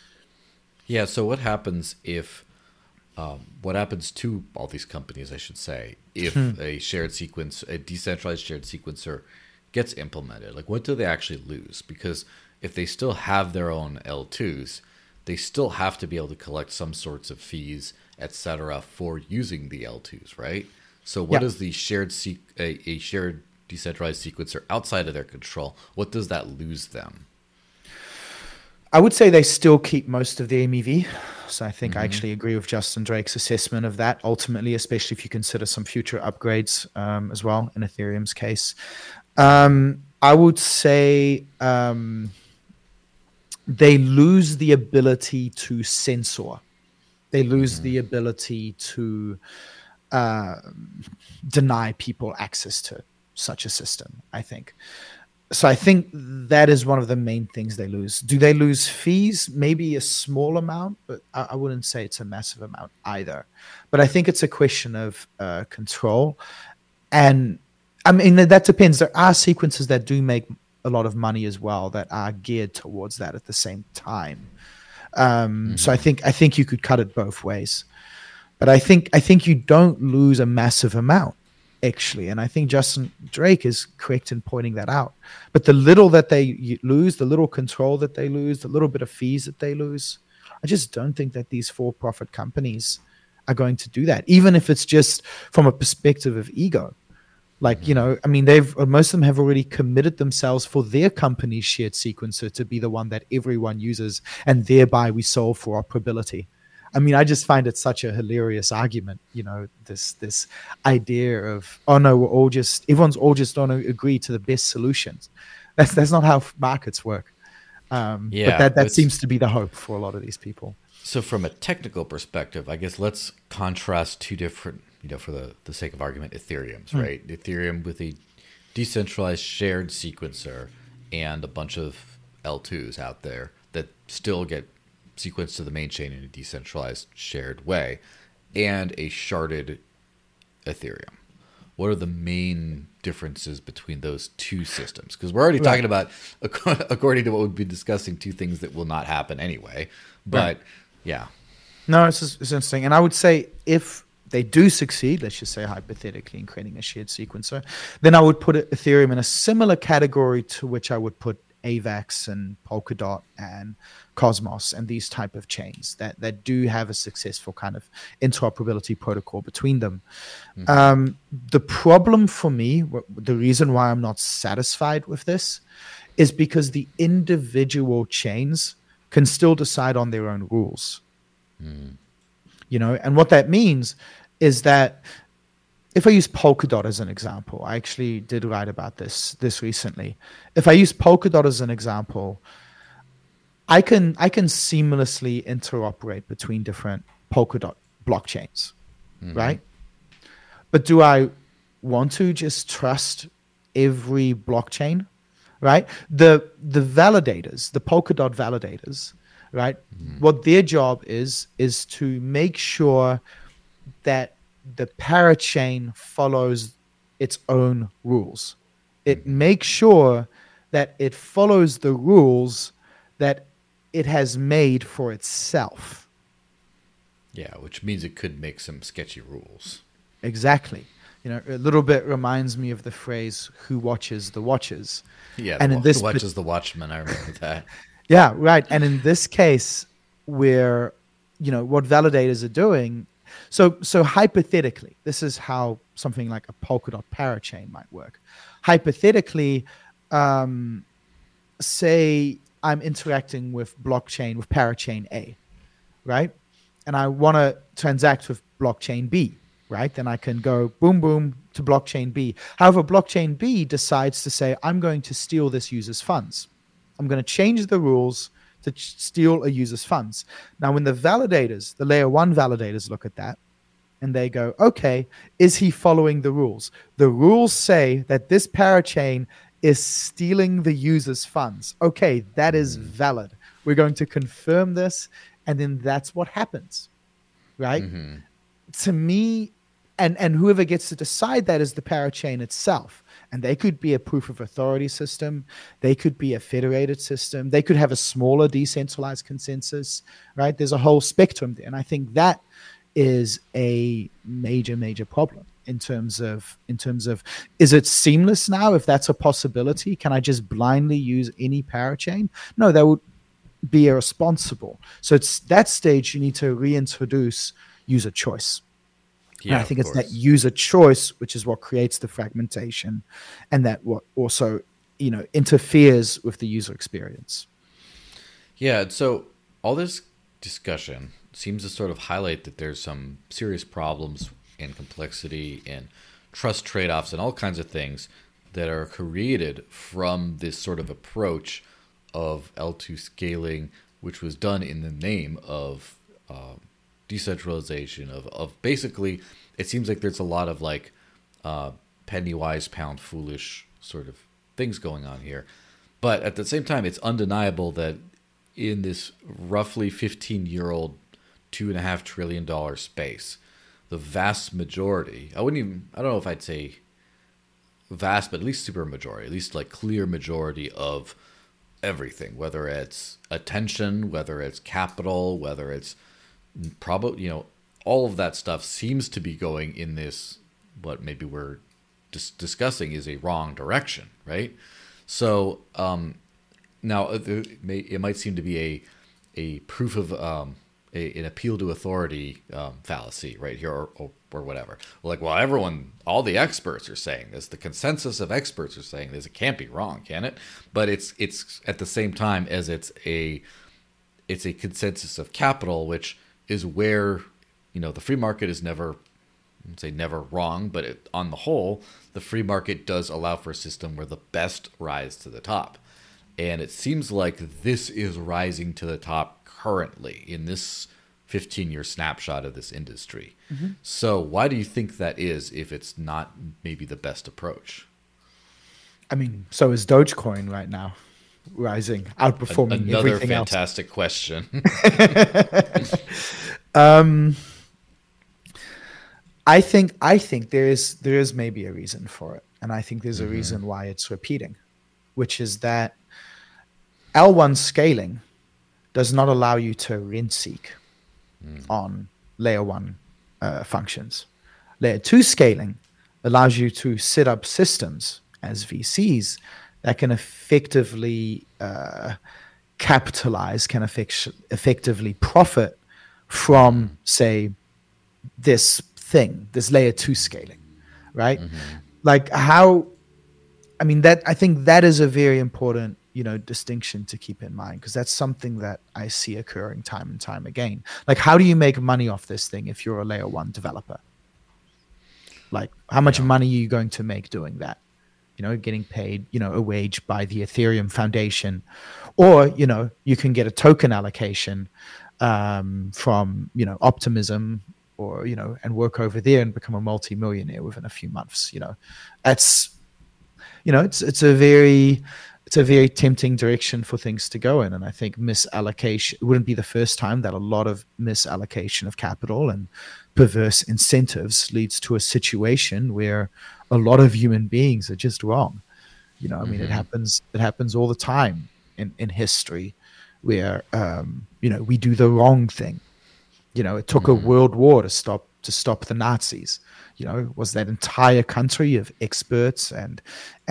Yeah. So what happens if? What happens to all these companies, I should say, if a decentralized shared sequencer gets implemented? Like, what do they actually lose? Because if they still have their own L2s, they still have to be able to collect some sorts of fees, etc., for using the L2s, right? So what is the a shared decentralized sequencer outside of their control? What does that lose them? I would say they still keep most of the MEV. So I think I actually agree with Justin Drake's assessment of that ultimately, especially if you consider some future upgrades as well in Ethereum's case. I would say they lose the ability to censor. They lose the ability to deny people access to such a system, I think. So I think that is one of the main things they lose. Do they lose fees? Maybe a small amount, but I wouldn't say it's a massive amount either. But I think it's a question of control. And I mean, that depends. There are sequences that do make a lot of money as well that are geared towards that at the same time. So I think you could cut it both ways. But I think you don't lose a massive amount, actually. And I think Justin Drake is correct in pointing that out. But the little that they lose, the little control that they lose, the little bit of fees that they lose, I just don't think that these for-profit companies are going to do that, even if it's just from a perspective of ego. Like, you know, I mean, most of them have already committed themselves for their company's shared sequencer to be the one that everyone uses, and thereby we solve for operability. I mean, I just find it such a hilarious argument, you know, this idea of, oh no, everyone's all just going to agree to the best solutions. That's not how markets work. But that seems to be the hope for a lot of these people. So from a technical perspective, I guess let's contrast two different, you know, for the sake of argument, Ethereum's, right? Ethereum with a decentralized shared sequencer and a bunch of L2s out there that still get sequenced to the main chain in a decentralized shared way, and a sharded Ethereum. What are the main differences between those two systems? Because we're already talking about, according to what we've been discussing, two things that will not happen anyway. But yeah. No, it's interesting. And I would say if they do succeed, let's just say hypothetically, in creating a shared sequencer, then I would put Ethereum in a similar category to which I would put AVAX and Polkadot and Cosmos and these type of chains that do have a successful kind of interoperability protocol between them. The problem for me, the reason why I'm not satisfied with this, is because the individual chains can still decide on their own rules. You know, and what that means is that if I use Polkadot as an example, I actually did write about this recently. If I use Polkadot as an example, I can seamlessly interoperate between different Polkadot blockchains, right? But do I want to just trust every blockchain, right? The validators, the Polkadot validators, right? What their job is to make sure that the parachain follows its own rules. It makes sure that it follows the rules that it has made for itself. Yeah, which means it could make some sketchy rules. Exactly. You know, a little bit reminds me of the phrase, who watches the watchers. Yeah, and who watches the watchman, I remember that. Yeah, right. And in this case, where, you know, what validators are doing, so hypothetically, this is how something like a Polkadot parachain might work. Hypothetically, say I'm interacting with parachain A, right? And I want to transact with blockchain B, right? Then I can go boom, boom to blockchain B. However, blockchain B decides to say, I'm going to steal this user's funds. I'm going to change the rules to steal a user's funds. Now, when the validators, the layer one validators look at that and they go, okay, is he following the rules? The rules say that this parachain is stealing the user's funds. Okay, that is valid. We're going to confirm this, and then that's what happens, right? To me, and whoever gets to decide that is the parachain itself. And they could be a proof of authority system. They could be a federated system. They could have a smaller decentralized consensus, right? There's a whole spectrum there. And I think that is a major, major problem in terms of, is it seamless now? If that's a possibility, can I just blindly use any parachain? No, that would be irresponsible. So it's that stage you need to reintroduce user choice. And Yeah, I of think it's that course. user choice, which is what creates the fragmentation, and that what also, interferes with the user experience. Yeah, so all this discussion seems to sort of highlight that there's some serious problems in complexity and trust trade offs and all kinds of things that are created from this sort of approach of L2 scaling, which was done in the name of decentralization, of basically, it seems like there's a lot of like penny wise, pound foolish sort of things going on here. But at the same time, it's undeniable that in this roughly 15-year-old, $2.5 trillion space, the vast majority, I don't know if I'd say vast, but at least super majority, at least like clear majority of everything, whether it's attention, whether it's capital, whether it's probably, all of that stuff seems to be going in this, what maybe we're discussing is a wrong direction, right? So now it might seem to be a proof of an appeal to authority fallacy right here, or whatever. Like, well, all the experts are saying this. The consensus of experts are saying this. It can't be wrong, can it? But it's at the same time as it's a consensus of capital, which is where the free market is never, I'd say never wrong, but on the whole, the free market does allow for a system where the best rise to the top. And it seems like this is rising to the top currently in this 15-year snapshot of this industry. Mm-hmm. So why do you think that is if it's not maybe the best approach? I mean, so is Dogecoin right now rising, outperforming Another everything fantastic question. I think there is maybe a reason for it, and I think there's a reason why it's repeating, which is that L1 scaling does not allow you to rent seek on layer 1 functions. Layer 2 scaling allows you to set up systems as VCs that can effectively capitalize, can effectively profit from, say, this layer 2 scaling, right? Like I think that is a very important, distinction to keep in mind, because that's something that I see occurring time and time again. Like, how do you make money off this thing if you're a layer 1 developer? Like, how much money are you going to make doing that? Getting paid, a wage by the Ethereum Foundation, or, you can get a token allocation from, Optimism, or, and work over there and become a multi-millionaire within a few months. That's, it's a very tempting direction for things to go in. And I think misallocation, it wouldn't be the first time that a lot of misallocation of capital and perverse incentives leads to a situation where a lot of human beings are just wrong. It happens all the time in history where, we do the wrong thing. It took a world war to stop the Nazis. Was that entire country of experts and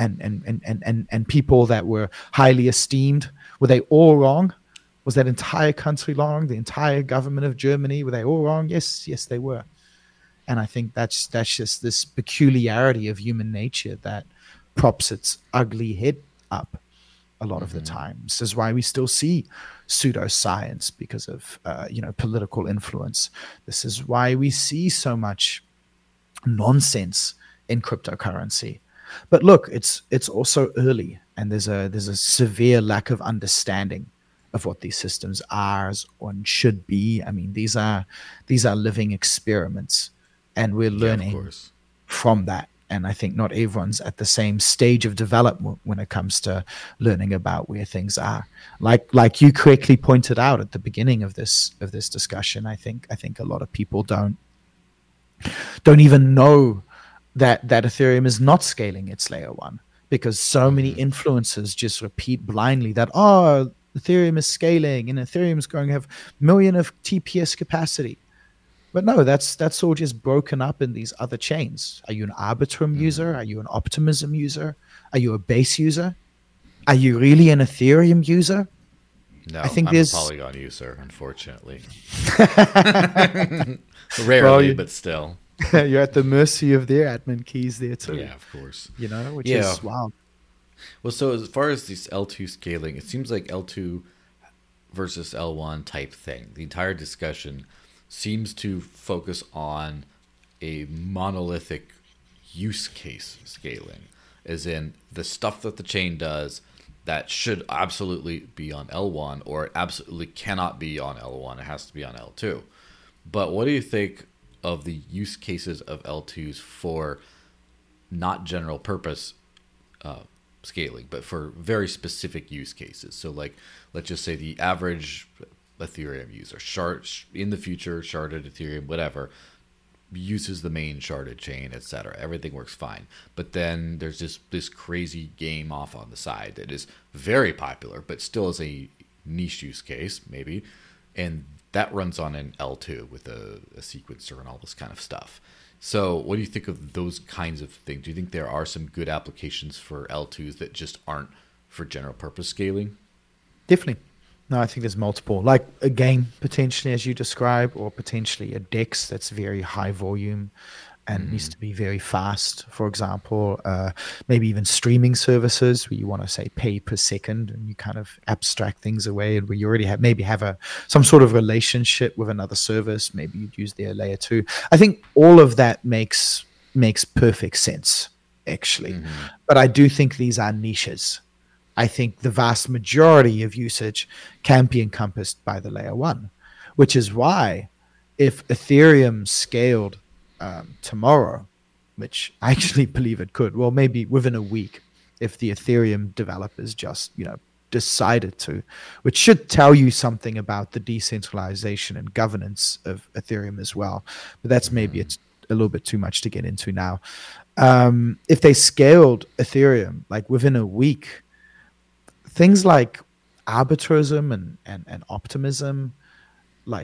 people that were highly esteemed, were they all wrong? Was that entire country wrong? The entire government of Germany, were they all wrong? Yes, they were. And I think that's just this peculiarity of human nature that props its ugly head up a lot of the time. This is why we still see pseudoscience because of political influence. This is why we see so much nonsense in cryptocurrency. But look, it's also early, and there's a severe lack of understanding of what these systems are and should be. I mean, these are living experiments, and we're learning from that. And I think not everyone's at the same stage of development when it comes to learning about where things are. Like you correctly pointed out at the beginning of this discussion, I think a lot of people don't even know that Ethereum is not scaling its layer 1, because so many influencers just repeat blindly that, Ethereum is scaling and Ethereum is going to have million of TPS capacity. But no, that's all just broken up in these other chains. Are you an Arbitrum user? Are you an Optimism user? Are you a Base user? Are you really an Ethereum user? No, I'm a Polygon user, unfortunately. Rarely, but still. You're at the mercy of their admin keys there too. Yeah, of course. Which Yeah. is wild. Well, so as far as this L2 scaling, it seems like L2 versus L1 type thing. The entire discussion seems to focus on a monolithic use case scaling, as in the stuff that the chain does that should absolutely be on L1, or it absolutely cannot be on L1. It has to be on L2. But what do you think of the use cases of L2s for not general purpose scaling, but for very specific use cases? So, like, let's just say the average Ethereum user, in the future, sharded Ethereum, whatever, uses the main sharded chain, etc. Everything works fine. But then there's this crazy game off on the side that is very popular, but still is a niche use case, maybe. And that runs on an L2 with a sequencer and all this kind of stuff. So what do you think of those kinds of things? Do you think there are some good applications for L2s that just aren't for general purpose scaling? Definitely. No, I think there's multiple, like a game potentially, as you describe, or potentially a DEX that's very high volume and needs to be very fast. For example, maybe even streaming services where you want to say pay per second, and you kind of abstract things away, and where you already have some sort of relationship with another service. Maybe you'd use their layer 2. I think all of that makes perfect sense, actually. But I do think these are niches. I think the vast majority of usage can be encompassed by the layer 1, which is why if Ethereum scaled tomorrow, which I actually believe it could, well, maybe within a week, if the Ethereum developers just, decided to, which should tell you something about the decentralization and governance of Ethereum as well. But that's maybe it's a little bit too much to get into now. If they scaled Ethereum like within a week, things like arbitrism and optimism, like,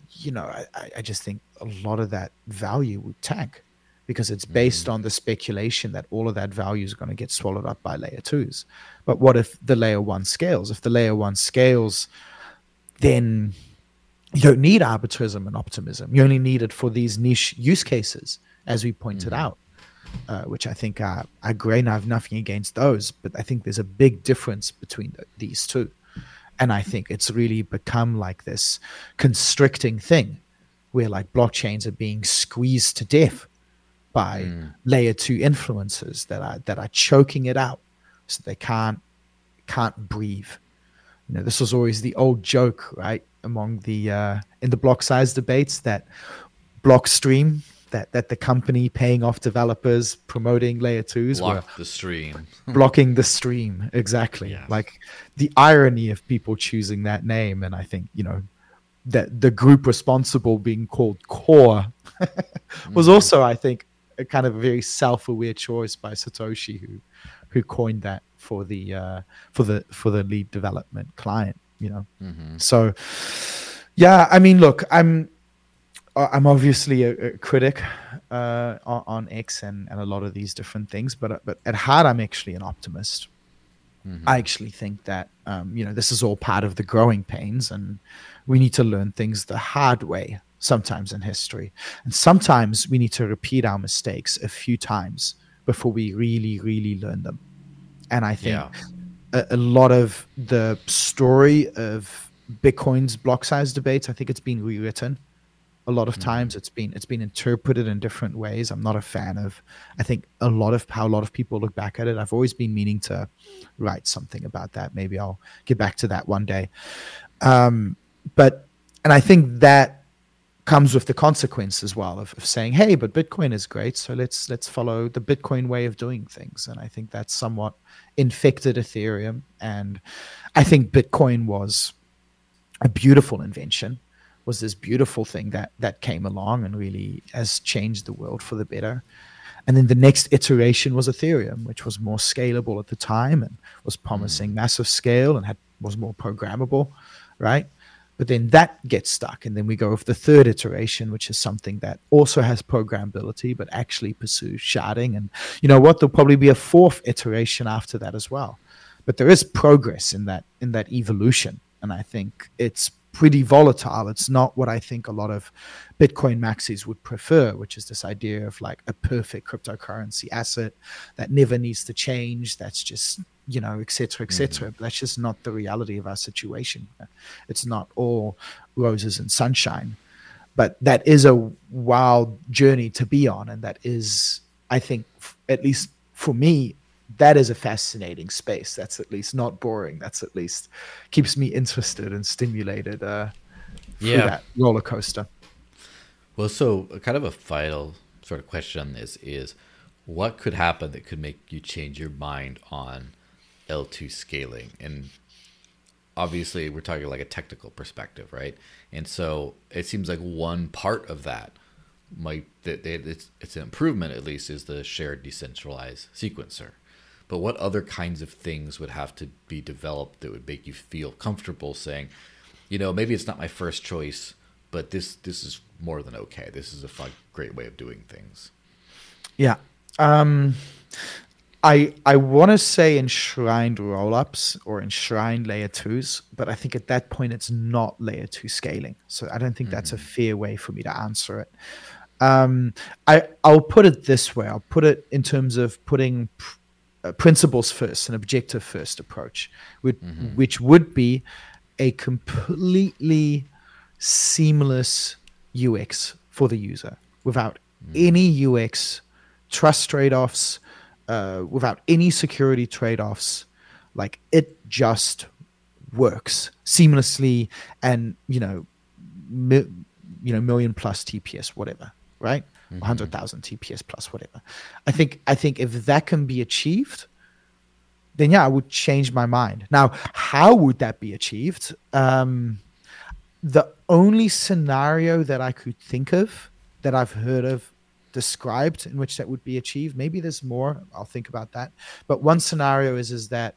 I just think a lot of that value would tank, because it's based on the speculation that all of that value is going to get swallowed up by layer 2s. But what if the layer 1 scales? If the layer 1 scales, then you don't need arbitrism and optimism. You only need it for these niche use cases, as we pointed out. Which I think are great, and I have nothing against those, but I think there's a big difference between these two. And I think it's really become like this constricting thing where like blockchains are being squeezed to death by layer 2 influencers that are choking it out so they can't breathe. This was always the old joke, right, among the in the block size debates, that Blockstream, that the company paying off developers promoting layer 2s Block the stream. blocking the stream. Exactly. Yes. Like the irony of people choosing that name. And I think, that the group responsible being called Core was also, I think, a kind of a very self-aware choice by Satoshi, who coined that for the lead development client, So yeah, I mean, look, I'm obviously a critic on X and a lot of these different things, but at heart, I'm actually an optimist. I actually think that this is all part of the growing pains, and we need to learn things the hard way sometimes in history, and sometimes we need to repeat our mistakes a few times before we really, really learn them. And I think a lot of the story of Bitcoin's block size debates, I think it's been rewritten. A lot of times it's been interpreted in different ways. I'm not a fan of, I think, a lot of how a lot of people look back at it. I've always been meaning to write something about that. Maybe I'll get back to that one day. And I think that comes with the consequence as well of saying, hey, but Bitcoin is great, so let's follow the Bitcoin way of doing things. And I think that's somewhat infected Ethereum. And I think Bitcoin was a beautiful invention, was this beautiful thing that came along and really has changed the world for the better. And then the next iteration was Ethereum, which was more scalable at the time and was promising massive scale and was more programmable, right? But then that gets stuck. And then we go with the third iteration, which is something that also has programmability, but actually pursues sharding. And you know what? There'll probably be a fourth iteration after that as well. But there is progress in that evolution. And I think it's pretty volatile. It's not what I think a lot of Bitcoin maxis would prefer, which is this idea of like a perfect cryptocurrency asset that never needs to change. That's just, et cetera, et cetera. But that's just not the reality of our situation. It's not all roses and sunshine, but that is a wild journey to be on. And that is, I think, at least for me, that is a fascinating space. That's at least not boring. That's at least keeps me interested and stimulated through that roller coaster. Well, so kind of a final sort of question on this is, what could happen that could make you change your mind on L2 scaling? And obviously we're talking like a technical perspective, right? And so it seems like one part of that it's an improvement, at least, is the shared decentralized sequencer. But what other kinds of things would have to be developed that would make you feel comfortable saying, maybe it's not my first choice, but this is more than okay. This is a great way of doing things. Yeah. I want to say enshrined rollups or enshrined layer 2s, but I think at that point it's not layer 2 scaling. So I don't think that's a fair way for me to answer it. I'll put it this way. I'll put it in terms of putting principles first, an objective first approach, which would be a completely seamless UX for the user without any UX trust trade-offs, without any security trade-offs. Like, it just works seamlessly and, million plus TPS, whatever, right? 100,000 TPS plus whatever. I think if that can be achieved, then I would change my mind. Now, how would that be achieved? The only scenario that I could think of that I've heard of described in which that would be achieved, maybe there's more, I'll think about that. But one scenario is that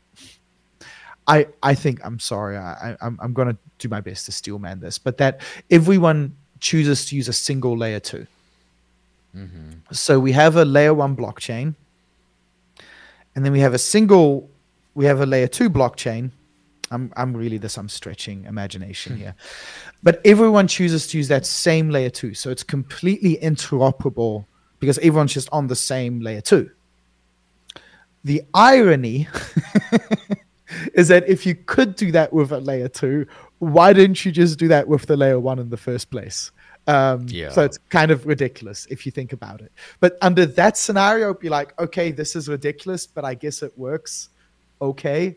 I think, I'm sorry, I'm going to do my best to steel man this, but that everyone chooses to use a single layer 2. So we have a layer 1 blockchain, and then we have a layer 2 blockchain. I'm stretching imagination here, but everyone chooses to use that same layer 2. So it's completely interoperable because everyone's just on the same layer 2. The irony is that if you could do that with a layer 2, why didn't you just do that with the layer 1 in the first place? So it's kind of ridiculous if you think about it. But under that scenario, it'd be like, okay, this is ridiculous, but I guess it works. Okay.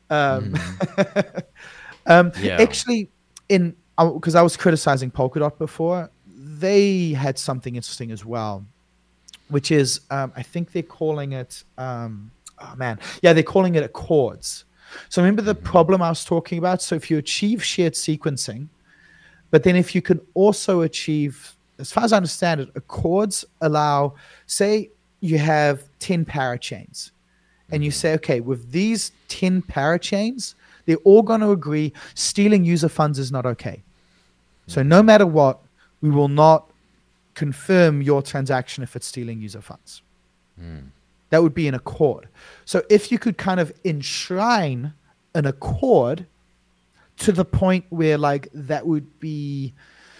Actually, because I was criticizing Polkadot before, they had something interesting as well, which is, I think they're calling it, they're calling it accords. So remember the problem I was talking about? So if you achieve shared sequencing, but then if you can also achieve, as far as I understand it, accords allow, say you have 10 parachains, and you say, okay, with these 10 parachains, they're all going to agree stealing user funds is not okay. So no matter what, we will not confirm your transaction if it's stealing user funds. That would be an accord. So if you could kind of enshrine an accord to the point where like that would be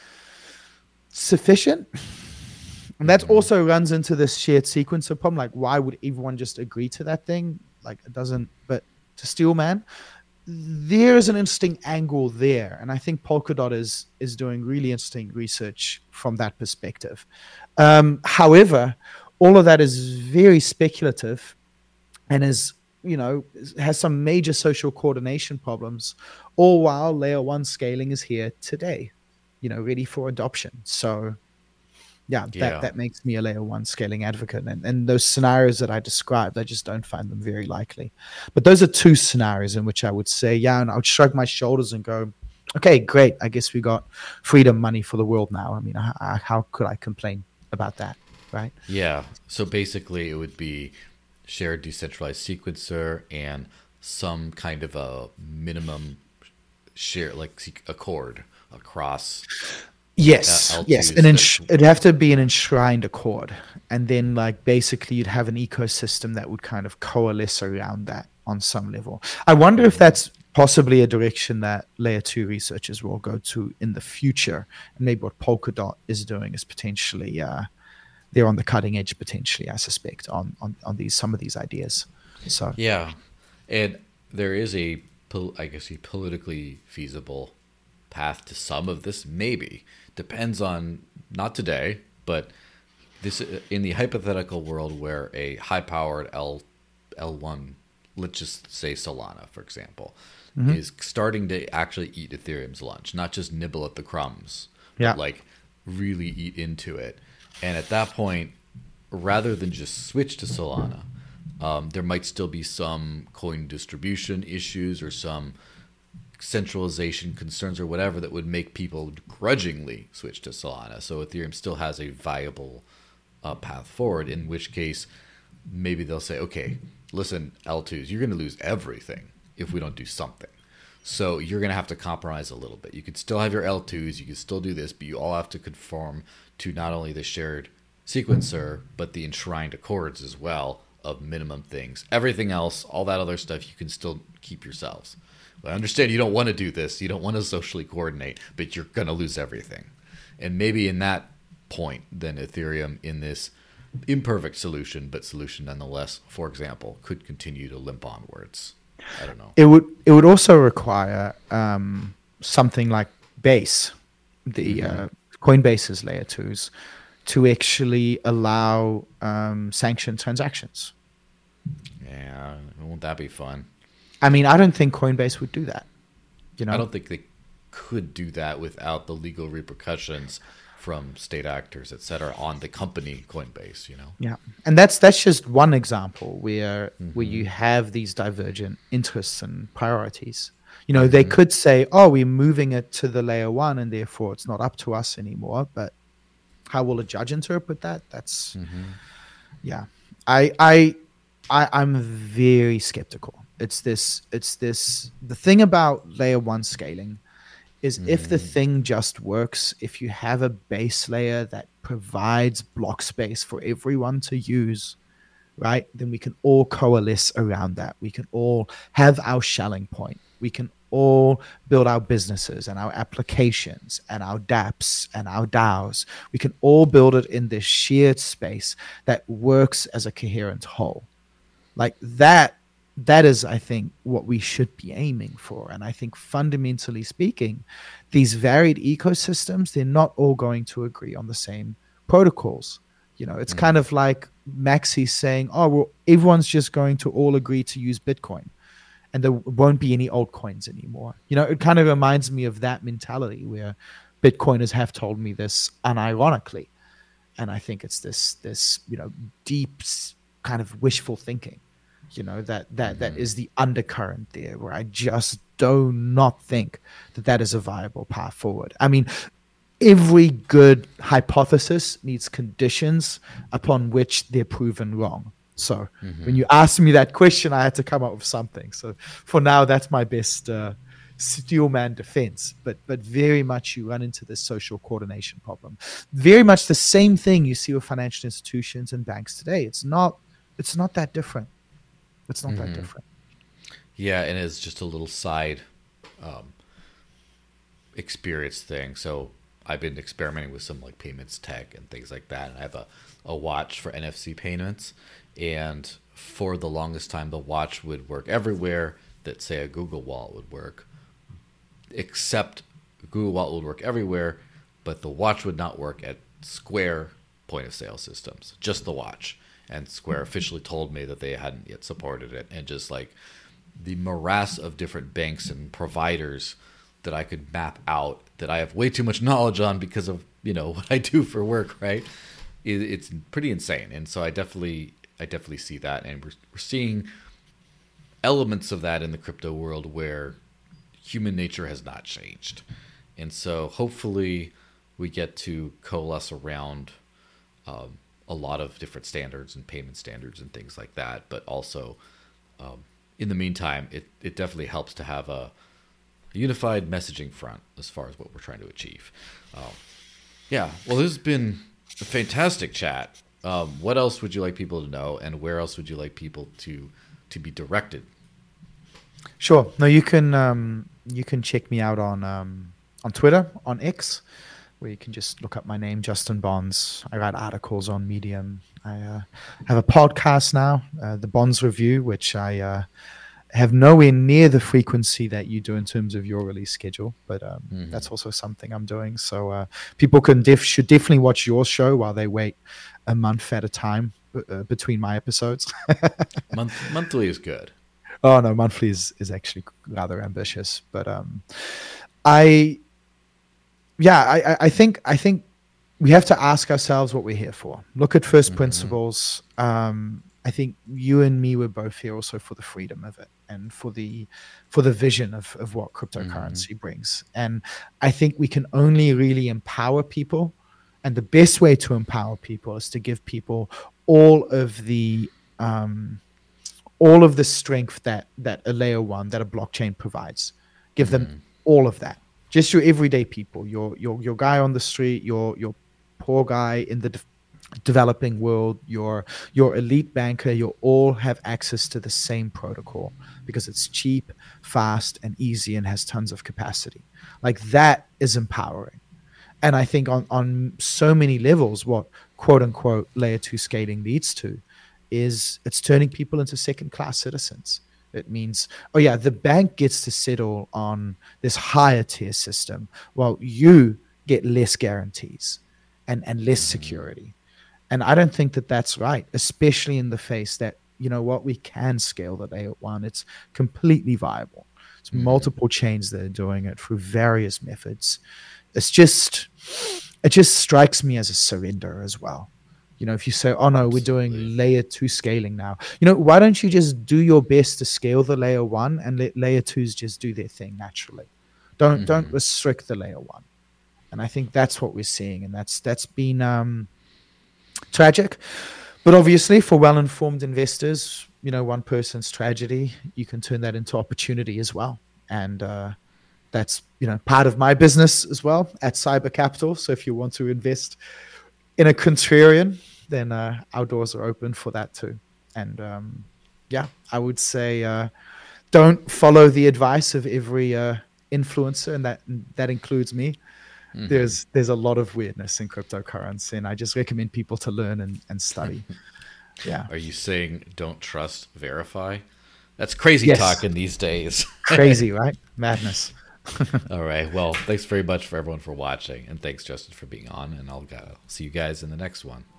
sufficient. And that also runs into this shared sequencer problem. Like, why would everyone just agree to that thing? Like, it doesn't, but to Steelman, there's an interesting angle there. And I think Polkadot is doing really interesting research from that perspective. However, all of that is very speculative and is, has some major social coordination problems, all while layer 1 scaling is here today, ready for adoption. So that makes me a layer 1 scaling advocate. And those scenarios that I described, I just don't find them very likely. But those are two scenarios in which I would say, and I would shrug my shoulders and go, okay, great. I guess we got freedom money for the world now. I mean, how could I complain about that, right? Yeah. So basically it would be shared decentralized sequencer and some kind of a minimum share, like accord across. Yes. It'd have to be an enshrined accord. And then like basically you'd have an ecosystem that would kind of coalesce around that on some level. I wonder if that's possibly a direction that layer 2 researchers will go to in the future. And maybe what Polkadot is doing is potentially they're on the cutting edge potentially, I suspect, on these some of these ideas. So yeah, and there is I guess a politically feasible path to some of this. Maybe depends on not today, but this in the hypothetical world where a high-powered L1, let's just say Solana, for example, is starting to actually eat Ethereum's lunch, not just nibble at the crumbs, but like really eat into it. And at that point, rather than just switch to Solana, there might still be some coin distribution issues or some centralization concerns or whatever that would make people grudgingly switch to Solana. So Ethereum still has a viable path forward, in which case maybe they'll say, okay, listen, L2s, you're going to lose everything if we don't do something. So you're going to have to compromise a little bit. You could still have your L2s, you can still do this, but you all have to conform to not only the shared sequencer, but the enshrined accords as well of minimum things. Everything else, all that other stuff, you can still keep yourselves. But I understand you don't want to do this. You don't want to socially coordinate, but you're going to lose everything. And maybe in that point, then Ethereum, in this imperfect solution, but solution nonetheless, for example, could continue to limp onwards. I don't know. It would also require something like Base, the Coinbase's layer 2s, to actually allow sanctioned transactions. Yeah, won't that be fun? I mean, I don't think Coinbase would do that. You know, I don't think they could do that without the legal repercussions from state actors, et cetera, on the company Coinbase, you know? Yeah. And that's just one example where you have these divergent interests and priorities. You know, they could say, oh, we're moving it to the layer 1 and therefore it's not up to us anymore. But how will a judge interpret that? That's, yeah. I'm very skeptical. The thing about layer 1 scaling is if the thing just works, if you have a base layer that provides block space for everyone to use, right, then we can all coalesce around that. We can all have our shelling point. We can all build our businesses and our applications and our dApps and our DAOs. We can all build it in this shared space that works as a coherent whole. Like that is, I think, what we should be aiming for. And I think fundamentally speaking, these varied ecosystems, they're not all going to agree on the same protocols. You know, it's kind of like Maxi saying, oh, well, everyone's just going to all agree to use Bitcoin and there won't be any altcoins anymore. You know, it kind of reminds me of that mentality where Bitcoiners have told me this unironically. And I think it's this, you know, deep kind of wishful thinking. You know, that is the undercurrent there, where I just do not think that is a viable path forward. I mean, every good hypothesis needs conditions upon which they're proven wrong. So when you asked me that question, I had to come up with something. So for now, that's my best steelman defense. But very much you run into this social coordination problem. Very much the same thing you see with financial institutions and banks today. It's not that different. It's not that different. Yeah, and it's just a little side experience thing. So I've been experimenting with some like payments tech and things like that. And I have a watch for NFC payments. And for the longest time, the watch would work everywhere that, say, a Google Wallet would work. Except Google Wallet would work everywhere, but the watch would not work at Square point of sale systems, just the watch. And Square officially told me that they hadn't yet supported it. And just like the morass of different banks and providers that I could map out that I have way too much knowledge on because of, you know, what I do for work, right? It's pretty insane. And so I definitely see that. And we're seeing elements of that in the crypto world where human nature has not changed. And so hopefully we get to coalesce around a lot of different standards and payment standards and things like that. But also, in the meantime, it definitely helps to have a unified messaging front as far as what we're trying to achieve. Yeah, well, this has been a fantastic chat. What else would you like people to know, and where else would you like people to be directed? Sure. No, you can check me out on Twitter, on X, where you can just look up my name, Justin Bonds. I write articles on Medium. I have a podcast now, the Bonds Review, which I have nowhere near the frequency that you do in terms of your release schedule, but that's also something I'm doing. So people should definitely watch your show while they wait a month at a time between my episodes. Monthly is good. Oh no, monthly is actually rather ambitious, but I think we have to ask ourselves what we're here for. Look at first principles. I think you and me were both here also for the freedom of it and for the vision of what cryptocurrency brings. And I think we can only really empower people, and the best way to empower people is to give people all of the strength that a layer one, that a blockchain provides. Give them all of that. Just your everyday people, your guy on the street, your poor guy in the developing world, your elite banker, you all have access to the same protocol because it's cheap, fast, and easy and has tons of capacity. Like, that is empowering. And I think on so many levels, what quote unquote layer 2 scaling leads to is it's turning people into second class citizens. It means, oh yeah, the bank gets to settle on this higher tier system while you get less guarantees and less security. And I don't think that that's right, especially in the face that, you know what, we can scale the layer 1. It's completely viable. It's multiple chains that are doing it through various methods. It just strikes me as a surrender as well. You know, if you say, oh no, we're doing layer 2 scaling now, you know, why don't you just do your best to scale the layer 1 and let layer 2s just do their thing naturally? Don't restrict the layer 1. And I think that's what we're seeing, and that's been tragic. But obviously, for well-informed investors, you know, one person's tragedy, you can turn that into opportunity as well. And that's, you know, part of my business as well at Cyber Capital. So if you want to invest in a contrarian, then our doors are open for that too. And I would say don't follow the advice of every influencer, and that includes me. There's a lot of weirdness in cryptocurrency, and I just recommend people to learn and study. Yeah. Are you saying don't trust, verify? That's crazy talking these days. Crazy, right? Madness. All right. Well, thanks very much for everyone for watching, and thanks, Justin, for being on, and I'll see you guys in the next one.